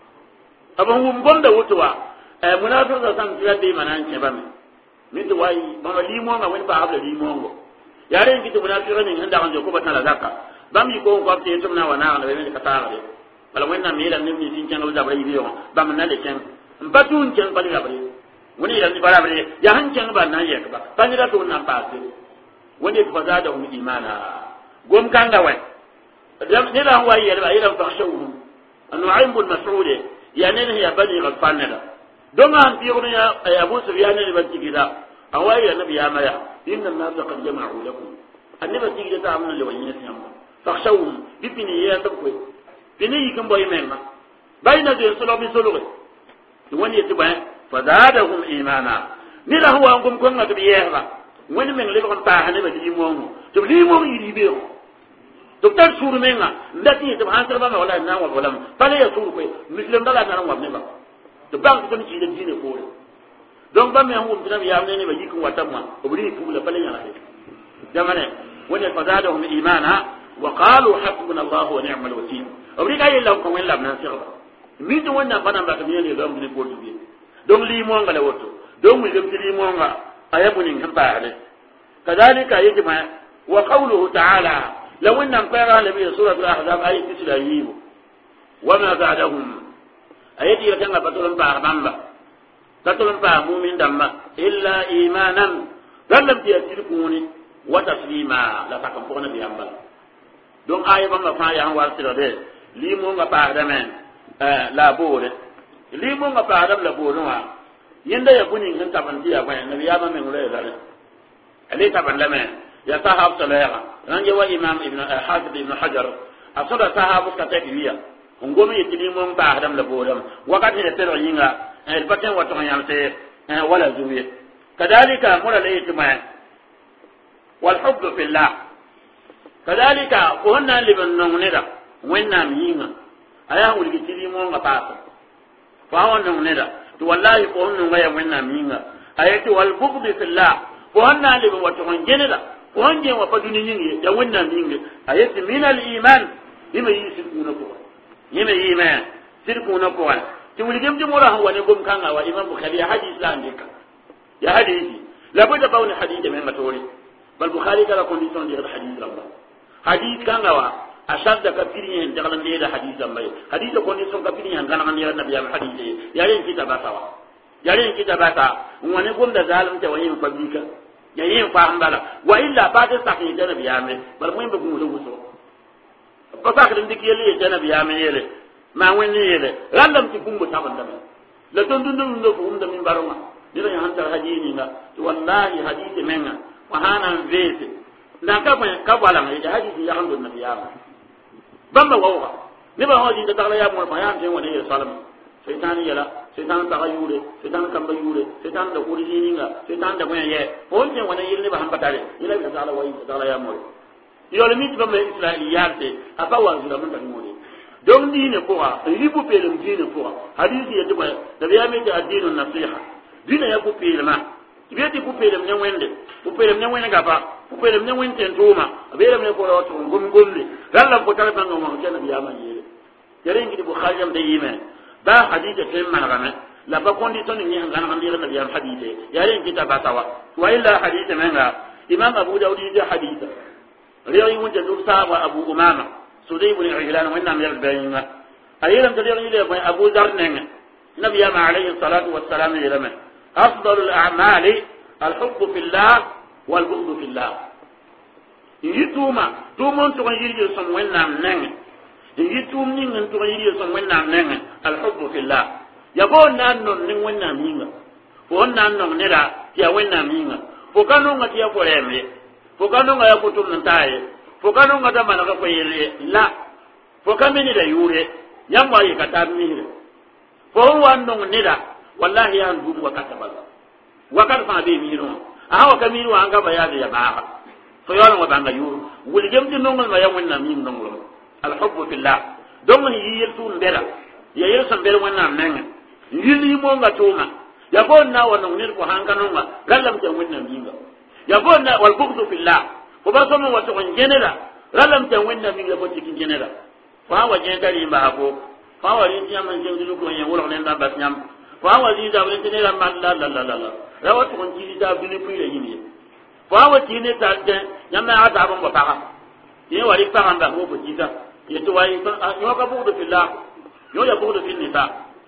abon hum gonda wutuwa e munafiq da san tira de manan ce ba me mi to wai mama limo ma wani ba abla limo ngo yare ngi to munafiq ne handa kan ko ba tana zakka bam yi ko ko te tum na wana na be ka ta ga bala wenna mi la ni tin kan da ba yi yo bam na le kan batun kan ba ga ba wani yanzu barabre ya hancin ba nan yake ba bani da to nan ba sai wani fa za da mu imana gom kan ga wai ne da wai ya ba ila fakhshawu an-nu'aym bin mas'ud ya ne ya bani ghafan da don an biyo ne ya abu sufyan ne ban tigida awai ya nabi ya maya inna an-nas qad jama'u lakum annabi tigida ta amna le wani ne amma fakhshawu bibini ya tabko bini yikan boy menma bayna de solo bi solo wani ya tiba فزادهم إيمانا نلا هو أنكم كنا تبيهلا وين من اللي بكون تاهنا بديمون تبليمون يريبيو دكتور سور منا ندتي تبحث ربما ولا نام ولا فلا يسور كوي مسلم دلا نام وابنبا تبان تكون شيء الدين فور دون بام يوم تنا بيامنا نبى يكون واتما وبري فولا فلا ينال جمانة وين فزادهم إيمانا وقالوا حسبنا الله ونعم الوكيل وبري كاي لو كون لا بنسير مين وانا فانا بكمية يزوم من بورتوغي don limo ngala woto don mu dem limo nga ayabu nin hambare kadalika yajma wa qawluhu ta'ala لو إنهم قرأ لبي سورة الأحزاب آية تسلا يجيبوا وما بعدهم أيدي لكنا بطلن بها بامبا بطلن بها مؤمن دم إلا إيمانا لم تيسيركوني وتسليما لا تكفون بيامبا دون آية بامبا فايا هو أرسل ده ليمون بعد من لا بول ليمون بعد لا بولوا يندا يكوني إن تبنتي أبغى النبي أبغى من ولا يزال اللي تبن لمن يا صاحب صلاة رانجوا إمام ابن حافظ ابن حجر أصلا صاحب كتابية ngomi yitini mon ba adam la bodam wakati ne tero yinga el baten wato yamte wala zuwi kadalika mura la yitima wal hubbu fillah kadalika onna liban nongneda wenna yinga aya wulgi tini mon ga pasa fa wonna nongneda to wallahi ko onno ngaya wenna yinga ayati wal hubbu fillah onna liban wato ngeneda wonje wa paduni yingi ya wenna yinga ayati min al iman bima yisukuna ko yime yime sirku na ko ti wuli dem jumura ha wani gum kan wa imam bukhari hadith la ndika ya hadithi la budda bawni hadith men matori bal bukhari kala condition di hadith la hadith kan wa ashadda kafirin daga nan da hadith la mai hadith condition kafirin kan nan da nabi hadith ya yin kitaba sawa ya yin kitaba ta wani gum da zalim ta wani fabika ya yin fa ambala wa illa ba ta sahi da nabi amin bal mun ba gum da wuso pasakri ndiki yele jana biya me yele ma woni yele randam ti kumbu tabanda me la ton dun dun do fum da min baroma dina ya hanta hadini nga to wallahi hadisi menga wa hana vese na ka ba ka wala me hadisi ya hando nabi ya bamba wawa ni ba hoji da tala ya mo fa ya woni yele salam shaytan yala shaytan ta yure shaytan kan ba yure shaytan da kuri nga shaytan da gwen ye hoje woni yele ba hamba tare yele da tala wayi tala ya mo yole mit ba me israiliyate aba wanzira mun tan moni don dine ko ha ribu pelum dine ko hadisi yadda ba da biya me da addinin nasiha dine ya ku pelma biyati ku pelum ne wende ku pelum ne wende gaba ku pelum ne wende tuma abela me ko wato gum gumle ralla ko tare ban mo kana biya ma yele yare ngi bukhari am da yime ba hadisi tem man game la ba condition ni ngana ngana ndira na biya hadisi yare ngi ta batawa wa illa hadisi menga imam abu daudi da hadisi رياضي وانت دوسا وابو امامه سدي بن عجلان وين نام يربينا ايلم تدير الى ابو ذر نين النبي عليه الصلاه والسلام يلمه افضل الاعمال الحب في الله والبغض في الله يتوما تومون تو يجي سم وين نام نين يتوم نين تو يجي سم وين نام نين الحب في الله يقول نان نين وين نام نين فون نان نلا يا وين نام نين فكانوا غتي يا فورمي fokano nga yakutum ntaye fokano nga tamana ka kwele la fokamini da yure yamba yi katamire fo wando nida wallahi ya ndumu wakata bala wakata fa be miro ahawa kamiru anga bayani ya baa fo yoro wa banga yuru wuli gemti nongol ma yawonna min nongol al hubbu fillah don ni yirtu mbera ya yirsu mbera wanna menga yili mo nga tuma ya bonna wa nongir ko hankanonga gallam te wanna minga yabona wal bughdu fillah ko ba so mo wato ngenera ralam tan wenna mi ga boti ngenera fa wa je dari ma ko fa wa rin tiam man je ko yen wala nen da bas nyam fa wa ji da rin tinela man la la la la ra wa to ji da bi ni pu ile yini fa wa ti ne ta de nyam na ata bon ba ka ye wa ri pa anda ko ji da ye to wa yo ka bughdu fillah yo ya bughdu fil nisa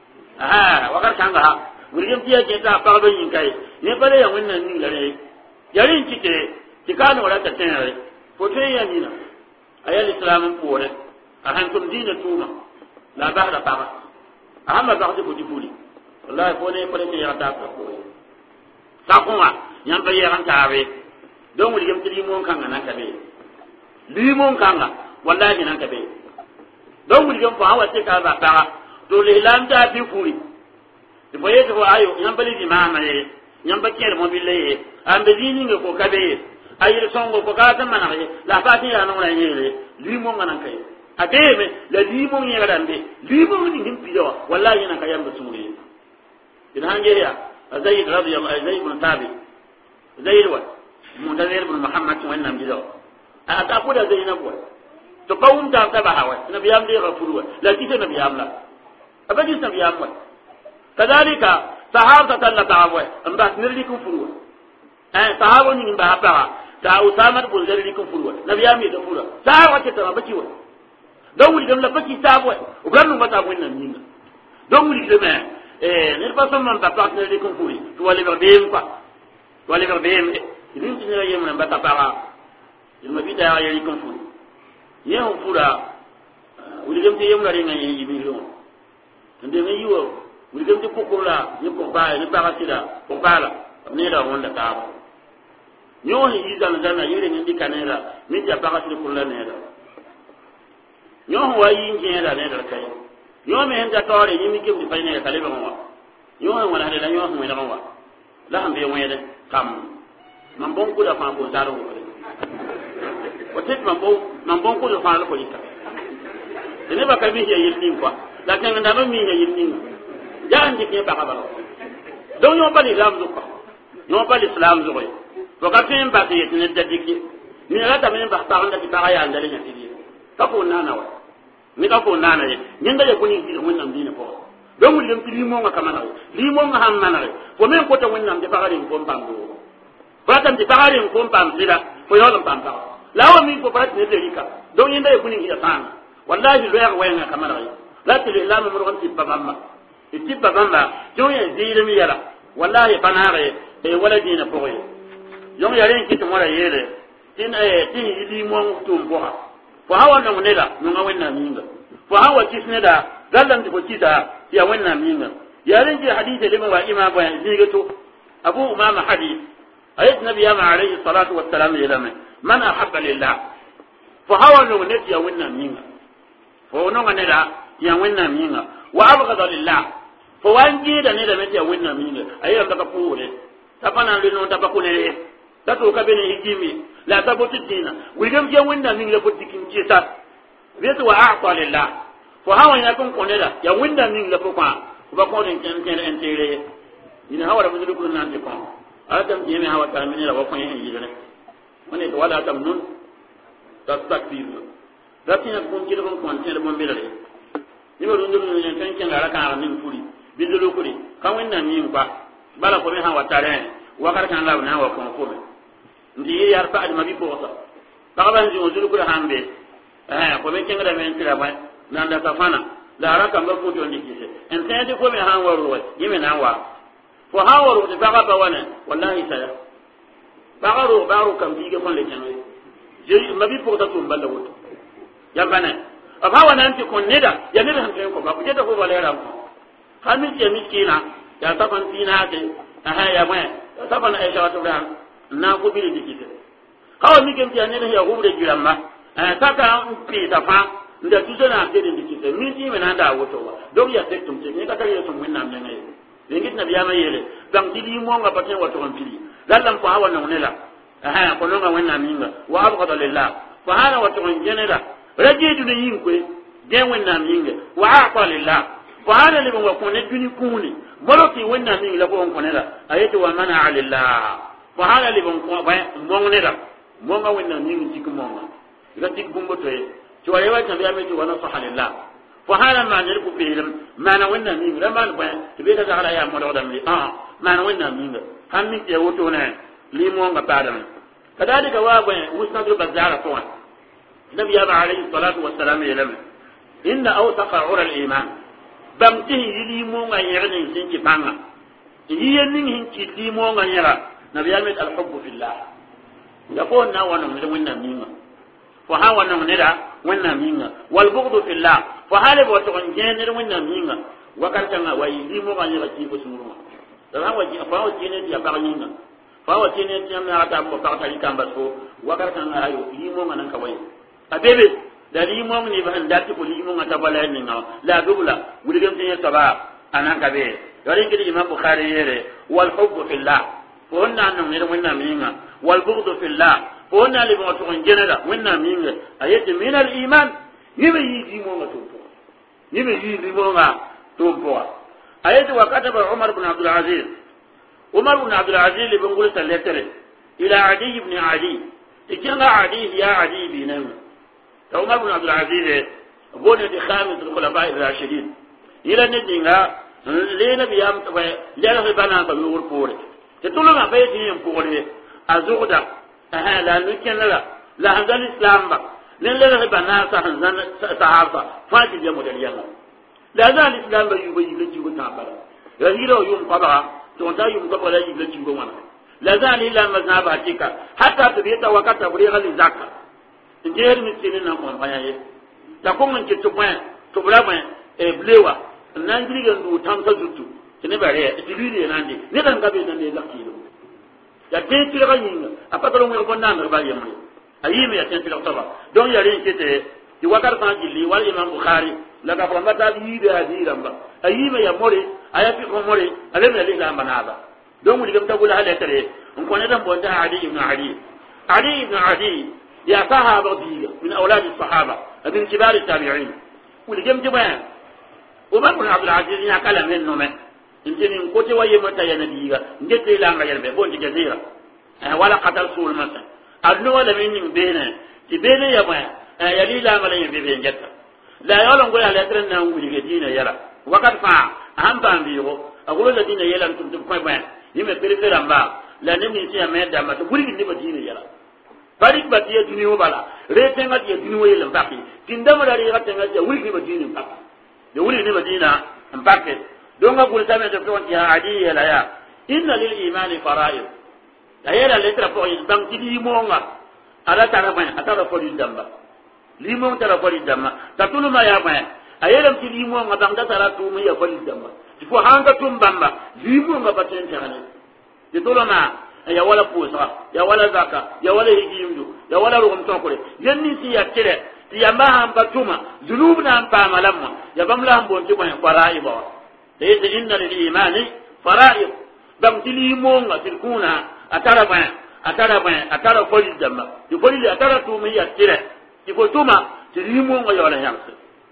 aha wa ka kanga ha wurin tiya je ta pa ba yin kai ne bare ya wenna ni gare yarin kike kikano wala ta tenere ko to yanina ayal islam pore ahan tum dina tuma la bahra para amma ba'd ko dibuli wallahi ko ne pare ya ta ko sa kuma yan ba yaran tawe don wuri yam tri mon kanga nan kabe li mon kanga wallahi nan kabe don wuri yam fa hawa te ka ba para to le lam ta fi kuri de boye ko ayo yan bali di mama ye nyamba kere mo bille ambe dini ngo ko kabe ayir songo ko ka tan manare la fati ya no la yele limo ngana kay ademe la limo ngi ngadande limo ngi himpi do wallahi nan kayam suri idan hangeya zaid radiyallahu zaid ibn thabit zaid wa munazir ibn muhammad wa nam jido ata ko da zainab wa to kawum ta ta bahawa nabi am de ghafuru la kita nabi amla abadi nabi amwa kadalika sahaba talla tawe amba nirli ku furu eh sahaba ni mba hapa ta usama bun zari kun furwa nabiya mi da fura ta wace ta baki wa don wuri dem la baki ta bo o ganu mata bo nan ninga don wuri dem eh ne pas man ta partner de kun furi to wale berdem quoi to wale berdem idin tin ya yemna mbata para il ma bida ya yi kun furi ye on fura wuri dem te yemna ringa yi bi lo ande ne yiwo wuri dem te kokola ni ko ba ni ba sida ko bala ne da wonda ta nyohi izan zana yire ndi kanera mi ja baka sir kullu ne da nyohi wayi njera ne da kai nyohi men da tore yimi ke bi fayne kale ba wa nyohi wala hada nyohi mo ina wa la hambe wede kam man bon ku da fa bo zaro ko tet man bon man bon ku da fa ko ika ne ba ka mi ya yilni kwa la kan da ba mi ya yilni ja andi ke ba ka ba don yo ba ni lam zu ko yo ba islam zu ko to ka tin ba ti ne da dikki ni ra ta men ba ta anda ti ba ya andale nya ti ka ko nana wa ni ka ko nana ye ni nda ye ko ni ti won nam dine ko do mu dem ti limo nga kamana limo nga ham nana re ko men ko to won nam de ba rin ko pambo ba tan ti ba rin ko pam sira ko yo pam ba lawo mi ko ba ti ne de rika do ni nda ye ko ni ya sana wallahi lo ya wa nga kamana re la ti la mo ron ti ba mamma ti ba mamma jo ye dire mi yara wallahi banare e wala dina ko ye yong yaren ki to mora yele tin eh tin idi mon tum boha fo hawa no nela no nga wenna minga fo hawa kisne da dallan ko kita ya wenna minga yaren ki hadith le wa imam ba ziga to abu umama hadith ayat nabi ya alayhi salatu wassalam yelama man ahabba lillah fo hawa no net ya wenna minga fo no nga nela ya wenna minga wa abghada lillah fo wanji da ne da met ya wenna minga ayi ka ka pure tapana le no tapakune tato ka bene hikimi la taboti dina wigam je wanda min la boti kin cita wetu wa a'ta lillah fo hawa ya kun konela ya wanda min la ko kwa ba ko den ken ken entere ina hawa mun dukun nan de ko adam je me hawa ta min la wa ko yin yidane woni to wala tam nun tastakbir datina kun kilo kon kon tere bon bilale ni mo dundu ni ken ken ala ka min furi bidulu kuri kan wanda min ba bala ko me hawa tare wakar kan law na wa ko ko ndi yar fa adama bi ko sa bagaban ji wuzul ko hambe eh ko be kengra men tira ba nan da safana la raka ba ko to ndi kise en tayde ko me han waru wa yime na wa fo ha waru de baga ba wana wallahi saya bagaru baru kam bi ke kon le kenwe je mabi ko ta tum balla woto ya bana aba wana anti ko neda ya ne han ko ba ko je da ko wala ram ko hami je miskina ya ta fan tina ke aha ya ma ta fan aisha wato ran na ko bi dikite kawo mi kem tiane ne ya hubre giramma eh kaka mpi ta fa nda tuzo na de dikite mi ti me na da woto wa do ya tektum te ni kaka yeso mun nam ne ne ngit na biya ma yele dang di mo nga paten wato on pili lallam ko hawa no ne la aha ko no nga wenna minga wa abqada lillah fa hana wato on jenera rajidu ne yinkwe de wenna minga wa aqa lillah fa hana le mo ko ne duni kuni moloki wenna minga la ko on konela ayatu wa mana lillah fa hala li bon ko ba mo ne da mo nga wenna ni ci ko mo nga ga tik bumbo to e ci wale wa tan biame ci wana sahalillah fa hala ma ne ko filim ma na wenna ni ra ma ba to be da hala ya mo da mi ah ma na wenna mi nga han mi te woto ne li mo nga padam kadalika wa ba usnadu bazara to nabi ya alayhi salatu wassalam yalam inna awtaqa ura al-iman bamti li mo nga yerne sin ci banga yiyen ni hin ci li mo nga yara nabi yamet al-hubbu fillah yaqul na wa nam winna minga fa ha wa nam nida winna minga wal bughdu fillah fa hale bo to ngene winna minga wakar tanga wa yi mo ga nyira ci ko sumuru da ha wa ji fa wa ci ne ya ba minga fa wa ci ne ti am na ta mo ta ta kamba so wakar tanga ayo yi mo nan ka wai abebe da li mo ni ba ndati ko li mo ngata bala ni nga la dubla wudi gam tin saba anan ka be yari kidi imam bukhari yere wal hubbu fillah فهنا أنهم يرون منا والبغض في الله فهنا اللي بمتوقن جندا ونا منا أيت من الإيمان يبي يجي مونا توبوا يبي يجي مونا توبوا أيت وكتب عمر بن عبد العزيز عمر بن عبد العزيز اللي بنقول سلتره إلى عدي بن عدي تجينا عدي يا عدي بنم عمر بن عبد العزيز بني خامس الخلفاء الراشدين إلى ندينا لين بيام لين بنا بنور بورك te tulu ma fe ti en pore azuda eh la nu kenala la hanzal islam ba len le ba na sa hanzan sahaba fa ti je model yanga la zan islam ba yuba yuba ci ko tambara ya hiro yum qaba to ta yum qaba la yuba ci ko wana la zan ila mazhaba tika hatta tabita wakata buri gali zakka ngeer misinin na ko panya ye ta ko mun ci to point to bra point e blewa nan jiri gandu tamsa zutu tene bare e tibiri nandi ne dan gabe dan de lakilo ya te tira ga yinga apatalo mo ko nan ba yemre ayime ya te tira toba don ya rin kete di wakar fa jilli wal imam bukhari la ka fa mata bi de hadira mba ayime ya more aya fi ko more ale me le lamba naba don mu digam tabula hada tare on ko ne dan bonda ali ibn ali ali ibn ali ya sahaba diga min awlad as-sahaba min kibar at-tabi'in wuli gem jiban umar ibn abdul aziz ya kala men no men intini ko te waye mata ya nabiga ngete la nga yerbe bon di jazira wala qatal sul masa adno wala min bene ti bene ya ba ya li la ngala yebe be ngetta la yolo ngoya la tren na nguli ge dina yara wakat fa am ba mbiyo agulo la dina yela tum tum ko ba yime perifera mba la ne mi ti ameda ma to guri ni ba dina yara bari ba ti dini wo bala re tenga ti dini wo yela mbaki tindama dari ga tenga ti wuri ni ba dina mbaki de wuri ni ba dina mbaki donga gulta me to on ya adi la ya inna lil imani fara'id ayela letra po bang ti di monga ala tara ban atara fo di damba limon tara fo di damba tatulu ma ya ban ayela ti limon ga bang tara tu mi ya fo di damba ti fo hanga tum bamba limon ga baten tane ti tolo ma ya wala pusa ya wala zaka ya wala hijimdu ya wala rugum to kore yenni ti ya kire ti yamba hamba tuma zulubna amba malamma ya bamla hambo ti ban fara'id ba ليس إن للإيمان فرائض دم تليمون تلكونا أترى بان أترى بان أترى فل الدم يقول لي أترى تومي أترى يقول توما تليمون ويولا يمس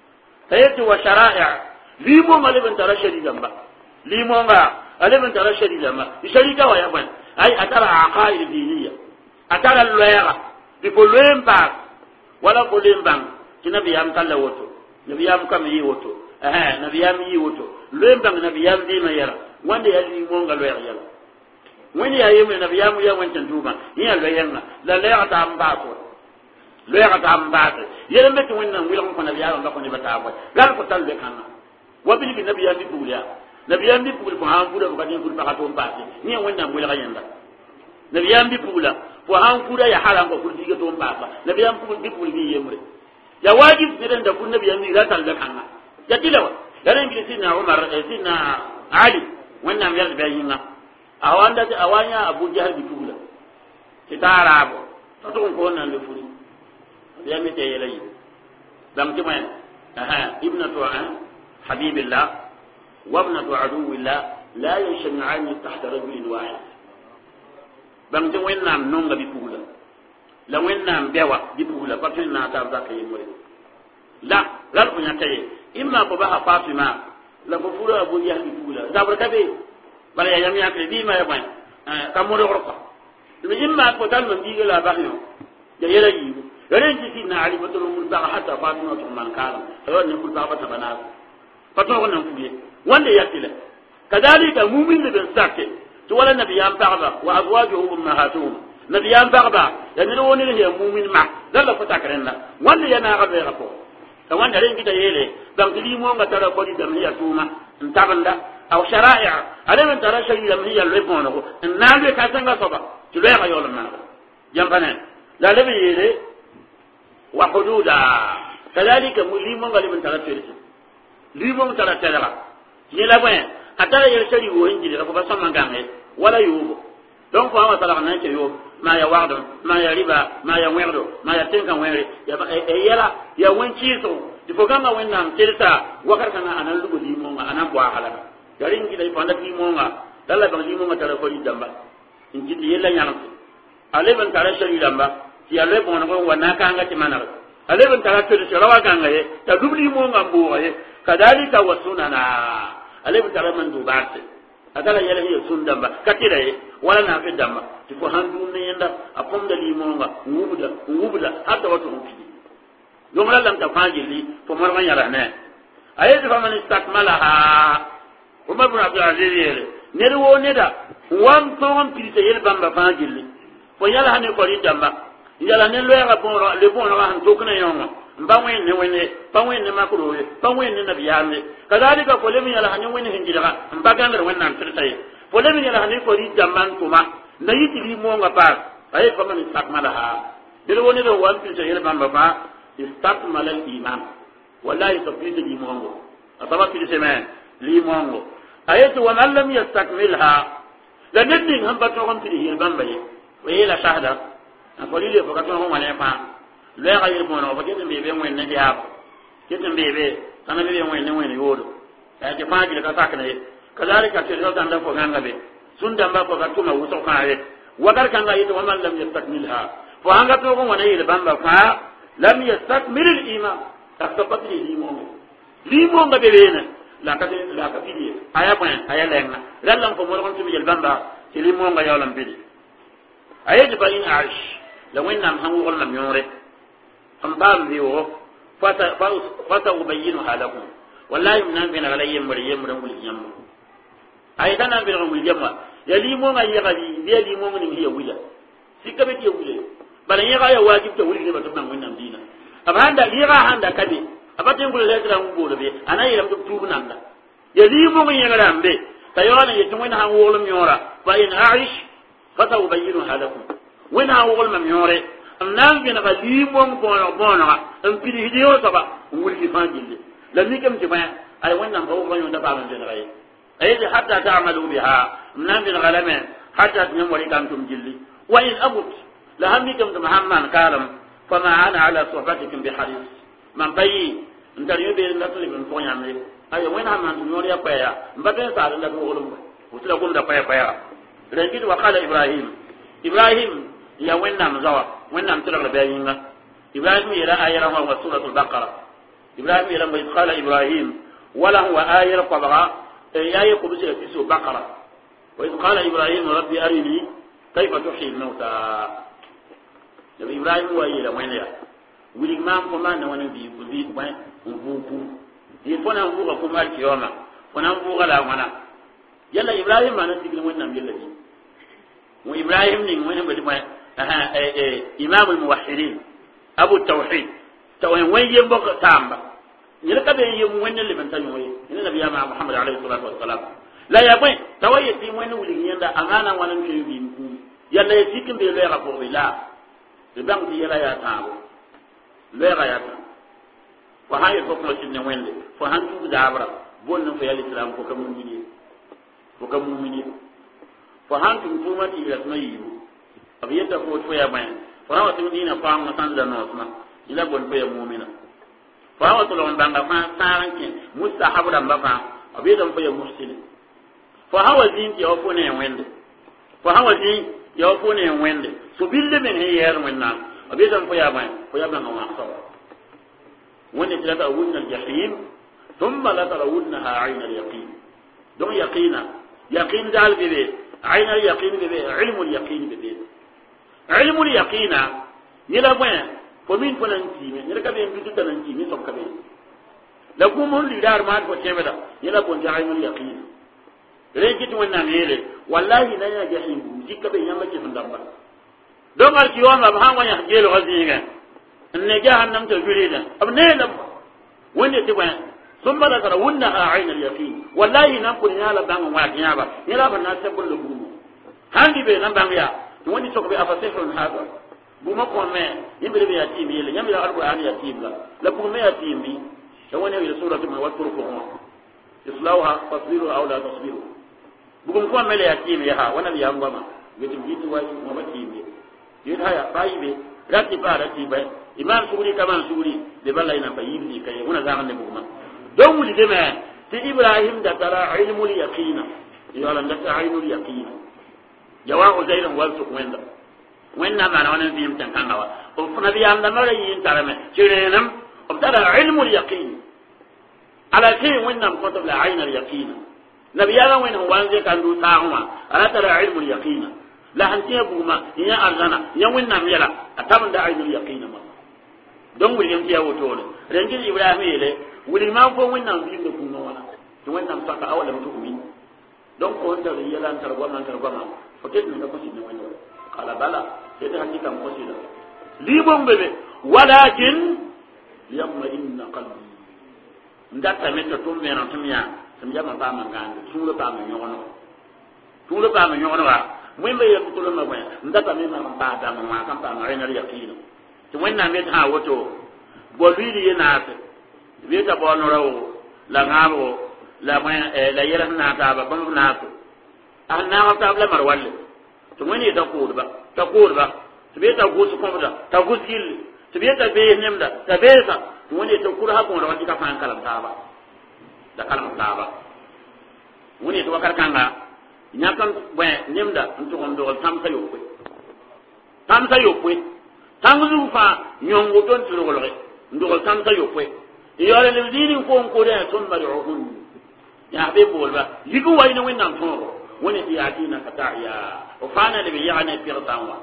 فيت وشرائع ليمون ألبن ترى شديد دم ليمون ألبن ترى شديد دم يشريك ويا بان أي أترى عقائد دينية أترى اللغة يقول لهم بان ولا كلهم بان تنبي يام تلا وتو نبي يام كم يوتو eh nabiyam yi woto lembang nabiyam di mayara wande ya li monga lo yala wani ya yeme nabiyam ya wancan duba ni ya lo yanga la le ata ambato lo ya ata ambato yele metti wannan wilan ko nabiyam ba ko ni bata ko gal ko talbe kana wabil bi nabiyam bi buliya nabiyam bi bul ko han fuda ko kadin ful ba to mbati ni wannan wilan yanda nabiyam bi bula ko han fuda ya haram ko ful diga to mbata nabiyam bul bi bul bi yemre ya wajib diren da kun nabiyam ni ga talbe kana jatilawa daren bi sidna umar sidna ali wannan yar bayina awanda awanya abu jahal bi tula kitarabo to ko nan le furi ya mi te yelayi dam ti man aha ibnatu an habibillah wa ibnatu aduwillah la yashma'ani tahta rajulin wahid dam ti wannan nonga bi tula la wannan bewa bi tula patin na ta zakai muri la la ko nyataye imma ko ba Fatima la ko furo Abu Jahl fula zabar kabe bala ya yami akre bi ma ya ban kamo do ko mi imma ko dal man diga la bahyo ya yela yi yaren ji sidna Ali badru mul ba hatta Fatima to man kala to ne kul ba ta bana fato ko nan fuye wanda yakile kadalika mu'min bin sakke to wala nabiyyan ba'da wa azwajuhum ummahatuhum nabiyyan ba'da yani woni ne mu'min ma dalla fata karenna wanda yana gabe rako kawan da ren kita yele dan dilimo nga tara ko di damiya tuma ntabanda aw shara'a ale men tara shari damiya le bono ko nande ka sanga soba tule ga yolo na jambane la le yele wa hududa kadalika mulimo nga le men tara tere limo men tara tere ni la bwen atara yele shari wo injili ko ba sama ngame wala yugo donc ko ama tala nan ke yo ma ya wado ma ya riba ma ya werdo ma ya tenka were ya e yela ya wanci to di ko gama wannan tirta wakar kana anan lugo limo nga anan bwa halaka garin gida ifanda limo nga dalla bang limo nga tara ko damba inji di yela nyam ale ban tara shari damba ti ale bon ko wana ka nga ti manar ale ban tara to to rawa ganga ye ta dubli mo nga bo ye kadalika wasunana ale ban tara man dubate atala yela hiyo sundamba katira ye wala na fi damba ti ko handu ne yanda akom da limonga ngubuda ngubuda hatta wato hukiji yomala lam ta fajili to marwan yara ne ayati fa man istakmalaha umar ibn abdul aziz yele ne wo ne da wan to wan pirite yel bamba fajili fo yala hani ko ri jamba yala ne lo ya bon le bon ra han to kana yonga mba wen ne wene ba wen ne makro ba wen ne nabiyame kadalika ko le mi yala hani wen hinjira mba gangar wen nan tirtai fo le mi yala hani ko ri jamban kuma na yiti li mo nga pa ay ko man istakmala ha dilo woni do wan tin yele bamba fa istakmala al iman wallahi tafid li mo ngo ataba fi sema li mo ngo ayatu wa man lam yastakmilha la nidni hamba to gon fi yele bamba ye wayela shahada akoli le ko ka to mo ne fa le ga yele mo no fa ke be be mo ne dia ke te be be kana be mo ne mo ne yodo ay ke fa ji ka ta kana kadalika ke do tan da ko ganga be sunda mba ko ka tuma wuto ka ye wakar kan ga yito man lam yastakmilha fa hanga to ko wona yele bamba fa lam yastakmil al iman taktabat li iman li mo nga be bena la ka la ka fidi aya ban aya lenga lallam ko mo ko tumi yele bamba ci li mo nga yalam fidi aya de bayin arsh la wenna han wol nam yore am bal biwo fata fata ubayinu halakum wallahi min bina alayhim mariyam rangul yamma ay dana bi rangul yamma ya limo nga yagali be limo ngani hiya wila sikka be wile bala yaga ya wajib to wili ba to nan wannan dina abanda liga handa kadi abatin gol le tra ngolo be anay ram to tubu nanda ya limo nga yaga rambe tayona yetu wena han wolo myora fa in aish fata ubayinu halakum wena wolo myore amnan bi na limo ngona bona am pidi hidiyo saba wuli fangille la mikam ti ba ay wannan ba ko yonda ba ban de ray أيدي حتى تعملوا بها من الغلمة حتى تنموا لكم جلي وإن أبت لهمكم محمد كالم فما أنا على صحبتكم بحريص من بي انت يبي نطلب من فوق يعمل أي وين هم أنتم يوري أبايا مبتين سعد لك وقولهم وتلقون ده بايا بايا لكن وقال إبراهيم إبراهيم يا وين نام زوا وين نام تلقى بيننا إبراهيم يرى آية وهو سورة البقرة إبراهيم يرى ما قال إبراهيم ولا هو آية قبرة يا يقول في سورة البقرة وإذ قال إبراهيم ربي أرني كيف تحيي الموتى نبي إبراهيم هو إلى وين يا ولي ما كمان وانا بي بي وين نبوكو يفونا نبوكا كمان كيوما فنا نبوكا لا وانا يلا إبراهيم ما نسيق وين نام يلا دي وإبراهيم نين وين بدي وين ها إمام الموحدين أبو التوحيد توين وين يبوك تامبا يلقى بين يوم وين اللي بنتاني وين إن النبي محمد عليه الصلاة والسلام لا يبين توي تي وين ولي يندا أمانة وانا مشي بيمكو يلا يسيكم بلا رفوع لا لبنك يلا يا تابو لا يا تابو فهاي فوق مشينا وين لي فهانتو دابرا بولنا في الإسلام فكم مني فكم مني فهانتو توما تي يسمى يو أبيتا فوت فيا بين فهو تمدينا فام مساندا نوسنا إلى بول فيا مؤمنا فهو تلون بانغا فان سارنكي مستحب دمبا فان أبيتا فيا مسلم فهو زين يوفوني وين فهو زين يوفوني وين سبيل من هي وين أبيتا فيا بين فيا بين ما صار وين تلاتأون الجحيم ثم لا ترونها عين اليقين دون يقينا يقين دال ببيت عين اليقين ببيت علم اليقين ببيت علم اليقين يلا وين فمين فلانتي من يلا كبين بيتو تلانتي من سب كبين لكم من لدار ما تفكر يلا بون عين اليقين رجيت وين نعمله والله لا يجحيم دي كبين يما كيفندبا دون الكيوم أبها وين يحجيل غزينه إن جهنم تجرينا أبنينا وين تبغى ثم ذكر ونها عين اليقين والله نقول يا لبان واقيابا يلا بنا سبل لبوم هاني بينا بانيا وين تسوق بأفسح هذا بوما كومة يمبر بياتيم يلا يمبر القرآن ياتيم لا لبوم ياتيم بي وين يلا سورة ما وتركهم يصلوها تصبروا أو لا تصبروا بوم كومة ياتيم يها وانا بيام بما بتجيت واي ما بتيم يلا بايبي راتي با راتي با imam suri kaman suri de balla ina bayini kay muna zaman ne buguma don wuli de ma ti ibrahim da tara ilmul yaqina yala da ta ilmul yaqina jawa uzairan wal su wenda wenna mana wannan biyim tan kan hawa o funa biyam da mara yin tarame cirenam o tara ilmul yaqin ala kai wannan ko tabla ainul yaqina nabiyana wannan wanze kan du ta'uma ala tara ilmul yaqina la hantiya buguma ya arzana ya wannan yala ataman da ainul yaqina ma don wuli yam tiya woto ne rengil ibrahim yele wuli ma fo wannan bin da kuma wala to wannan saka awala mutu min don ko wanda yala tar gwana tar gwana fa ke ne ko shi ne wannan kala bala sai ta hakika ko sida libon bebe walakin yatma'inna qalbi ndata meta tum mena tum ya tum ya ma ba ma ngande tum lo ba ma nyono tum lo ba ma nyono wa mun be yam tulo ma ba ndata me ma ba da ma kan ba ma ina yakino to wenna me ta woto bo lili yana ta be ta bo no rawo la ngabo la ma la yera na ta ba bam na to an na ta bla marwalle to wani ta ko ba ta ko ba to be ta go su ko da ta go sil to be ta be nemda ta be sa to wani ta kura ha ko da wani ka fa kalam ta ba da kalam ta ba wani to wakar kanga nya kan ba nemda to on do tam ta yo ko tam ta yo ko tam zu fa nyongo don tu lo re ndo tam ta yo ko yore le dini ko ko da ton mari'uhun ya be bolba yigu wayna wennan to woni ti atina kataya o fana le yana pirtanwa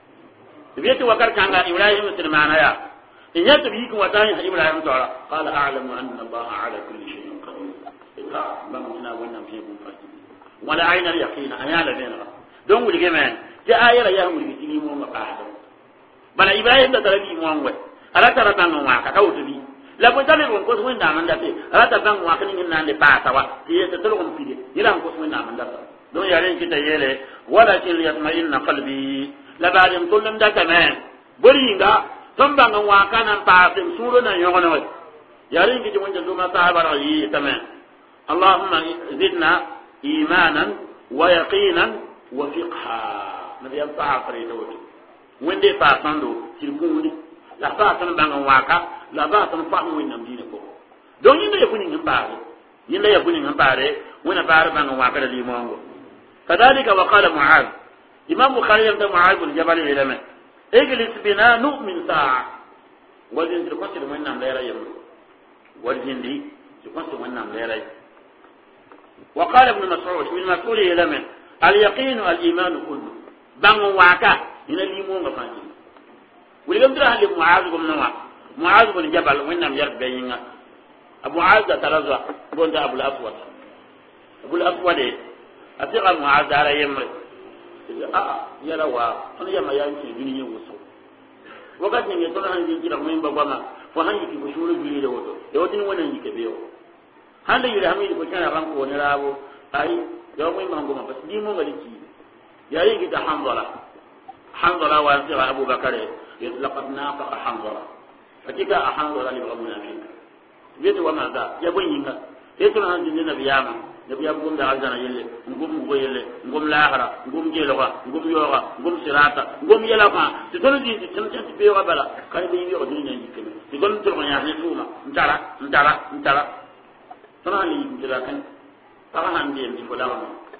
biyati wakar kanga ibrahim musulmana ya in yata bi ku watani ibrahim tawara qala a'lamu anna allah ala kulli shay'in qadir ita ban tuna wannan fi mun fati wala ayna al yaqin ayala bena don wuli gemen ja ayara ya wuli tini mo ma baado bana ibrahim da tarabi mo ngwe ala taratan no wa ka kawtu bi la ko tale ko ko wenda man da te ala ta ban wa kan ngin nan de ba tawa ti yata tolo ko pide ila ko wenda man da don yaren kita yele walakin yatma'inna qalbi la ba'din kullum da kaman buringa tamba ngan wa kanan pa sim suro na yogono yaren kiti wonja duma sahaba yi kaman allahumma zidna imanan wa yaqinan wa fiqha nabi am ta fare to wonde pa sando silkuni la pa tan bangan waka la ba tan fa mo nam dine ko don yinde yakuni ngambare yinde yakuni ngambare wona bare bangan waka da limongo كذلك وقال معاذ إمام بخاري أنت معاذ بن جبل العلماء اجلس بنا نؤمن ساعة والجن تكسر من نام لا يرى والجن دي تكسر من نام لا يرى وقال ابن مسعود من مسؤول العلماء اليقين الإيمان كله بان واكا من الإيمان فاني ولكم ترى هل معاذ بن نوح معاذ بن جبل وين نام يرد بيننا أبو معاذ ترزق قلت أبو الأسود أبو الأسود atiqa mu'azara yemre a yara wa on yama yanki duniya wuso wakati ne to han ji jira mun babama fo han yi ko shuru bi da woto e wodin wannan yi ke beyo hande yure hamidi ko kana ran ko ne rabo ai do mun mango ma bas di mo ngali ki yayi ki ta hanzala hanzala wa sira abu bakare yatlaqad naqa hanzala hakika hanzala li babuna fi yeto wa ma da ya bonyinga yeto han ji ne nabiyama nabi abum da aljana yelle ngum go yelle ngum lahara ngum jeloga ngum yoga ngum sirata ngum yela fa ti tono di ti tan tan be yoga bala kay be yoga duni nyi keme ti gon to nya ni tuma ntara ntara ntara tono ni ndira kan para han di ndi ko dama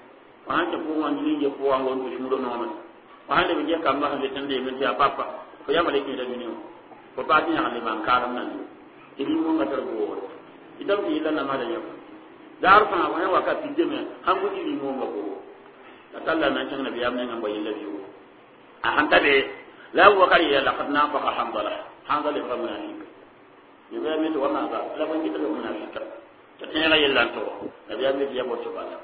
wa han ko wan ni je ko wan ko mu do no ma wa han de be kam ba han de tan de men ya papa ko ya male ki da ni ko pa ti nya le man karam nan ti ni mo ngatar go idam ti ila na ma da yau dar fa wa wakati deme hangu ni mo ngabo atalla na tan nabi amna ngam bayin labi wo a hanta be la wa kari ya laqad nafaqa hamdala hamdala fa munafik yebe mi to wana ga la ban kita munafik ta tan la yalla to nabi amna ya bo subhana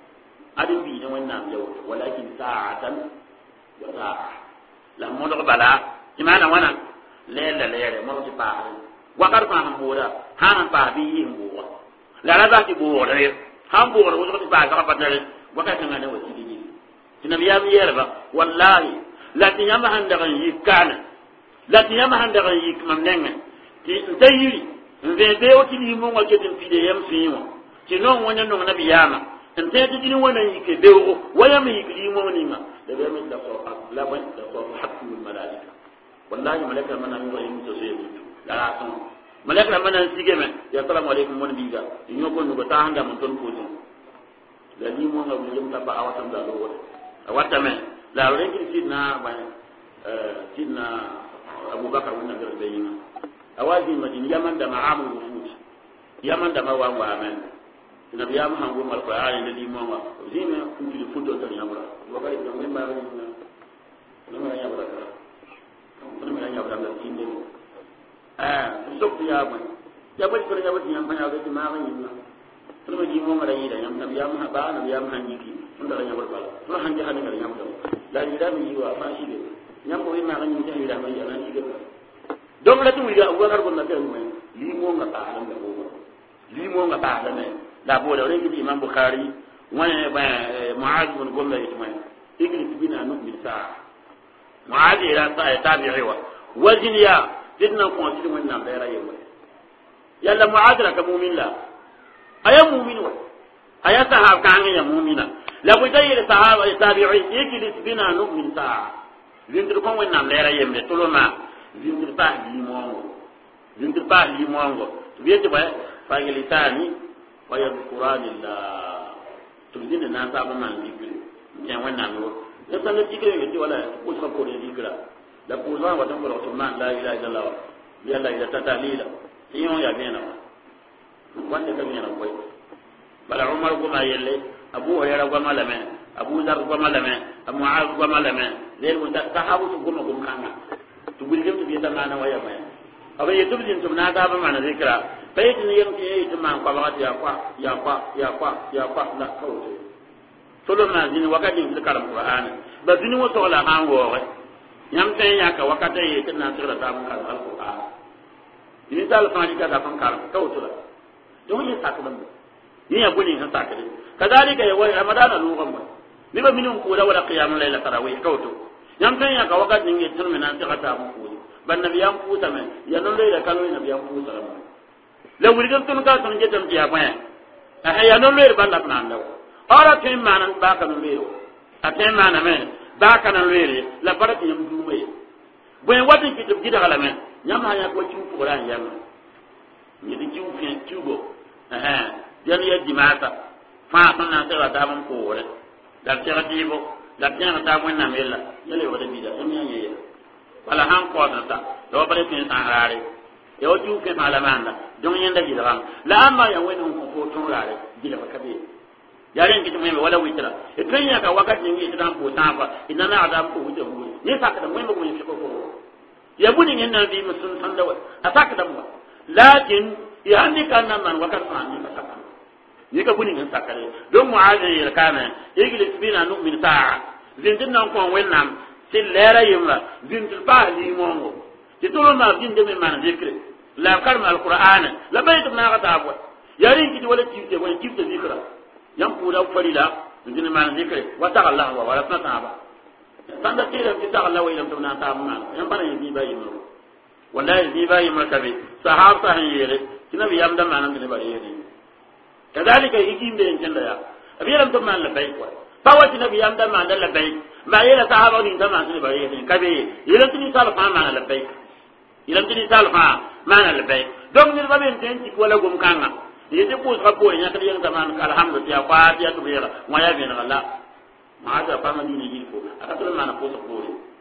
adi bi ne wannan yawo walakin sa'atan wa sa'a la mo do bala imana wana lela lere mo ti pa wa kar fa hambura hanan pa bi yimbo la la ba ti bo re han bo re wo ti ba ka pa dare wakati ngane wo ti di tinabi ya yerba wallahi la ti yama handa kan yikana la ti yama handa kan yik mamnenga ti ntayiri nze be o ti ni mo ngake tin pide yam fiwo ti non wonya no nabi yama ente ti ni wona yike be o waya mi yikli mo ni ma da be mi da so la ban da so hakku malaika wallahi malaika mana mi wa yin to so yebu la la so malaka mana sige men ya assalamu alaikum mon biga inyo ko no ta hanga mon ton ko ton la ni mo ngam yum ta ba awatam da lo wala awata men la ro ngi sidna ba euh sidna abubakar wannan da bayina awaji madina yaman da ma'amul wufud yaman da mawa wa amen nabi ya muhammadu mal qur'ani da di mo wa zina kunti fudo ta yamra wakari da men ba ni na ma ya baraka na ma ya baraka da tinde ah sok ya ba ya ba ko ya ba yam fa ya ga ma ga yin na to ma ji mo ngara yi da yam nabi ya ma ba nabi ya ma hanji ki sun da ya barka to hanji hanin ga yam da la ni da mi wa fa shi de nyam ko ma ga ni tan ida ma yana ni ga donc la tu ya wa gar ko na tan mai li mo nga ba lan da ko li mo nga ba lan ne la bo da re ki imam bukhari wani ba muaz bin gomma yitma igli bina nu min sa muaz ila ta tabi'i wa wajin ya didna ko ci mun na bayra yema yalla muaz la ka mu'min la aya mu'min wa aya sahaba kan ya mu'mina la ko jayir sahaba tabi'i igli bina nu min sa zindir ko wani na bayra yema tuluma zindir ta limongo zindir ta limongo biyete ba fa yalitani wa yadhkuranillah tudine na ta ba man dikri ya wannan no da sanin dikri ne wala ko sa ko ne dikra da ko zan wa tan ko Usman la ilaha illallah ya la ilaha ta'ala tiyon ya bena wanda ka bena ko bala Umar ko ma yelle Abu Hurairah ko malame Abu Dhar ko malame Muaz ko malame leer mo ta sahabu ko ma ko kanga to gurgem to bi ta mana waya mai abai yutub din to na ta ba mana dikra bayt ni yam ke to man ko ba ya kwa ya kwa ya kwa ya kwa la ko solo na din wakati ni karam Qur'an ba din mo to la han wo yam tan ya ka wakati yi tin na sura ta mun karam Qur'an ni tal fa ni ka da fan karam to to la don yi sakalan ni ya guni han sakale kadalika ya wai ramadan lu gamba ni ba minun ko da wala qiyamul layla tarawih ko to yam tan ya ka wakati ni tin na sura ta mun ko ban nabiyan futa men ya non layla kanu nabiyan futa la la wurigan tun ka tun jetam tiya ba ha ya non layla ban la nan da ora tin manan ba ka non layla atin mana men ba ka nan layla la barati yam dumay boy wati ki gida gala men nyam ha ya ko ci ko ran yam ni di ci fi ci go eh yan ya dimata fa tan na ta ta ban ko re da ta dibo da ta ta mun na mela yele wada bida yam ya ye wala han ko ta do bare tin san rare yo ju ke malamanda don yanda gida la amma ya wani ko ko tun rare gida ba kabe yaren kitu mwe wala witra e kenya ka wakati nyingi tidan ko tafa inana adam ko wuce hu ni saka da mwe ko ni ko ko ya buni ngin na bi musun san da ataka da mu lakin ya ni kana man wakati fa ni saka ni ka buni ngin saka le don muazi ya kana iglis bina nu min ta'a zindin nan ko wennam til lera yimra zindil ba li mongo ti tolo ma zinde me man zikri la kalma alquran la bayt na ga tabwa yarin kiti wala tifte wala tifte zikra yam pura farila ndine man zikri wa ta Allah wa wala ta ba sanda tira ki ta Allah wa ilam tumna ta mun yam bana yi bayi mu wallahi yi bayi mu kabe sahab ta yere kinabi yam da manan ne bari yere kadalika yikim de en ya abiyaram tumna la bay ko tawati nabi yam da manan la bay ma yela sahaba ni ta manan bari yere kabe yelam tini sal fa manan la bay yelam tini sal fa manan la bay donc ni ba ben ten ci wala gum kanga yete ko ka ko nya kadi yang zaman alhamdulillah fa ya to bera ma ya bin Allah ma da fa man ni jiko aka to man ko ko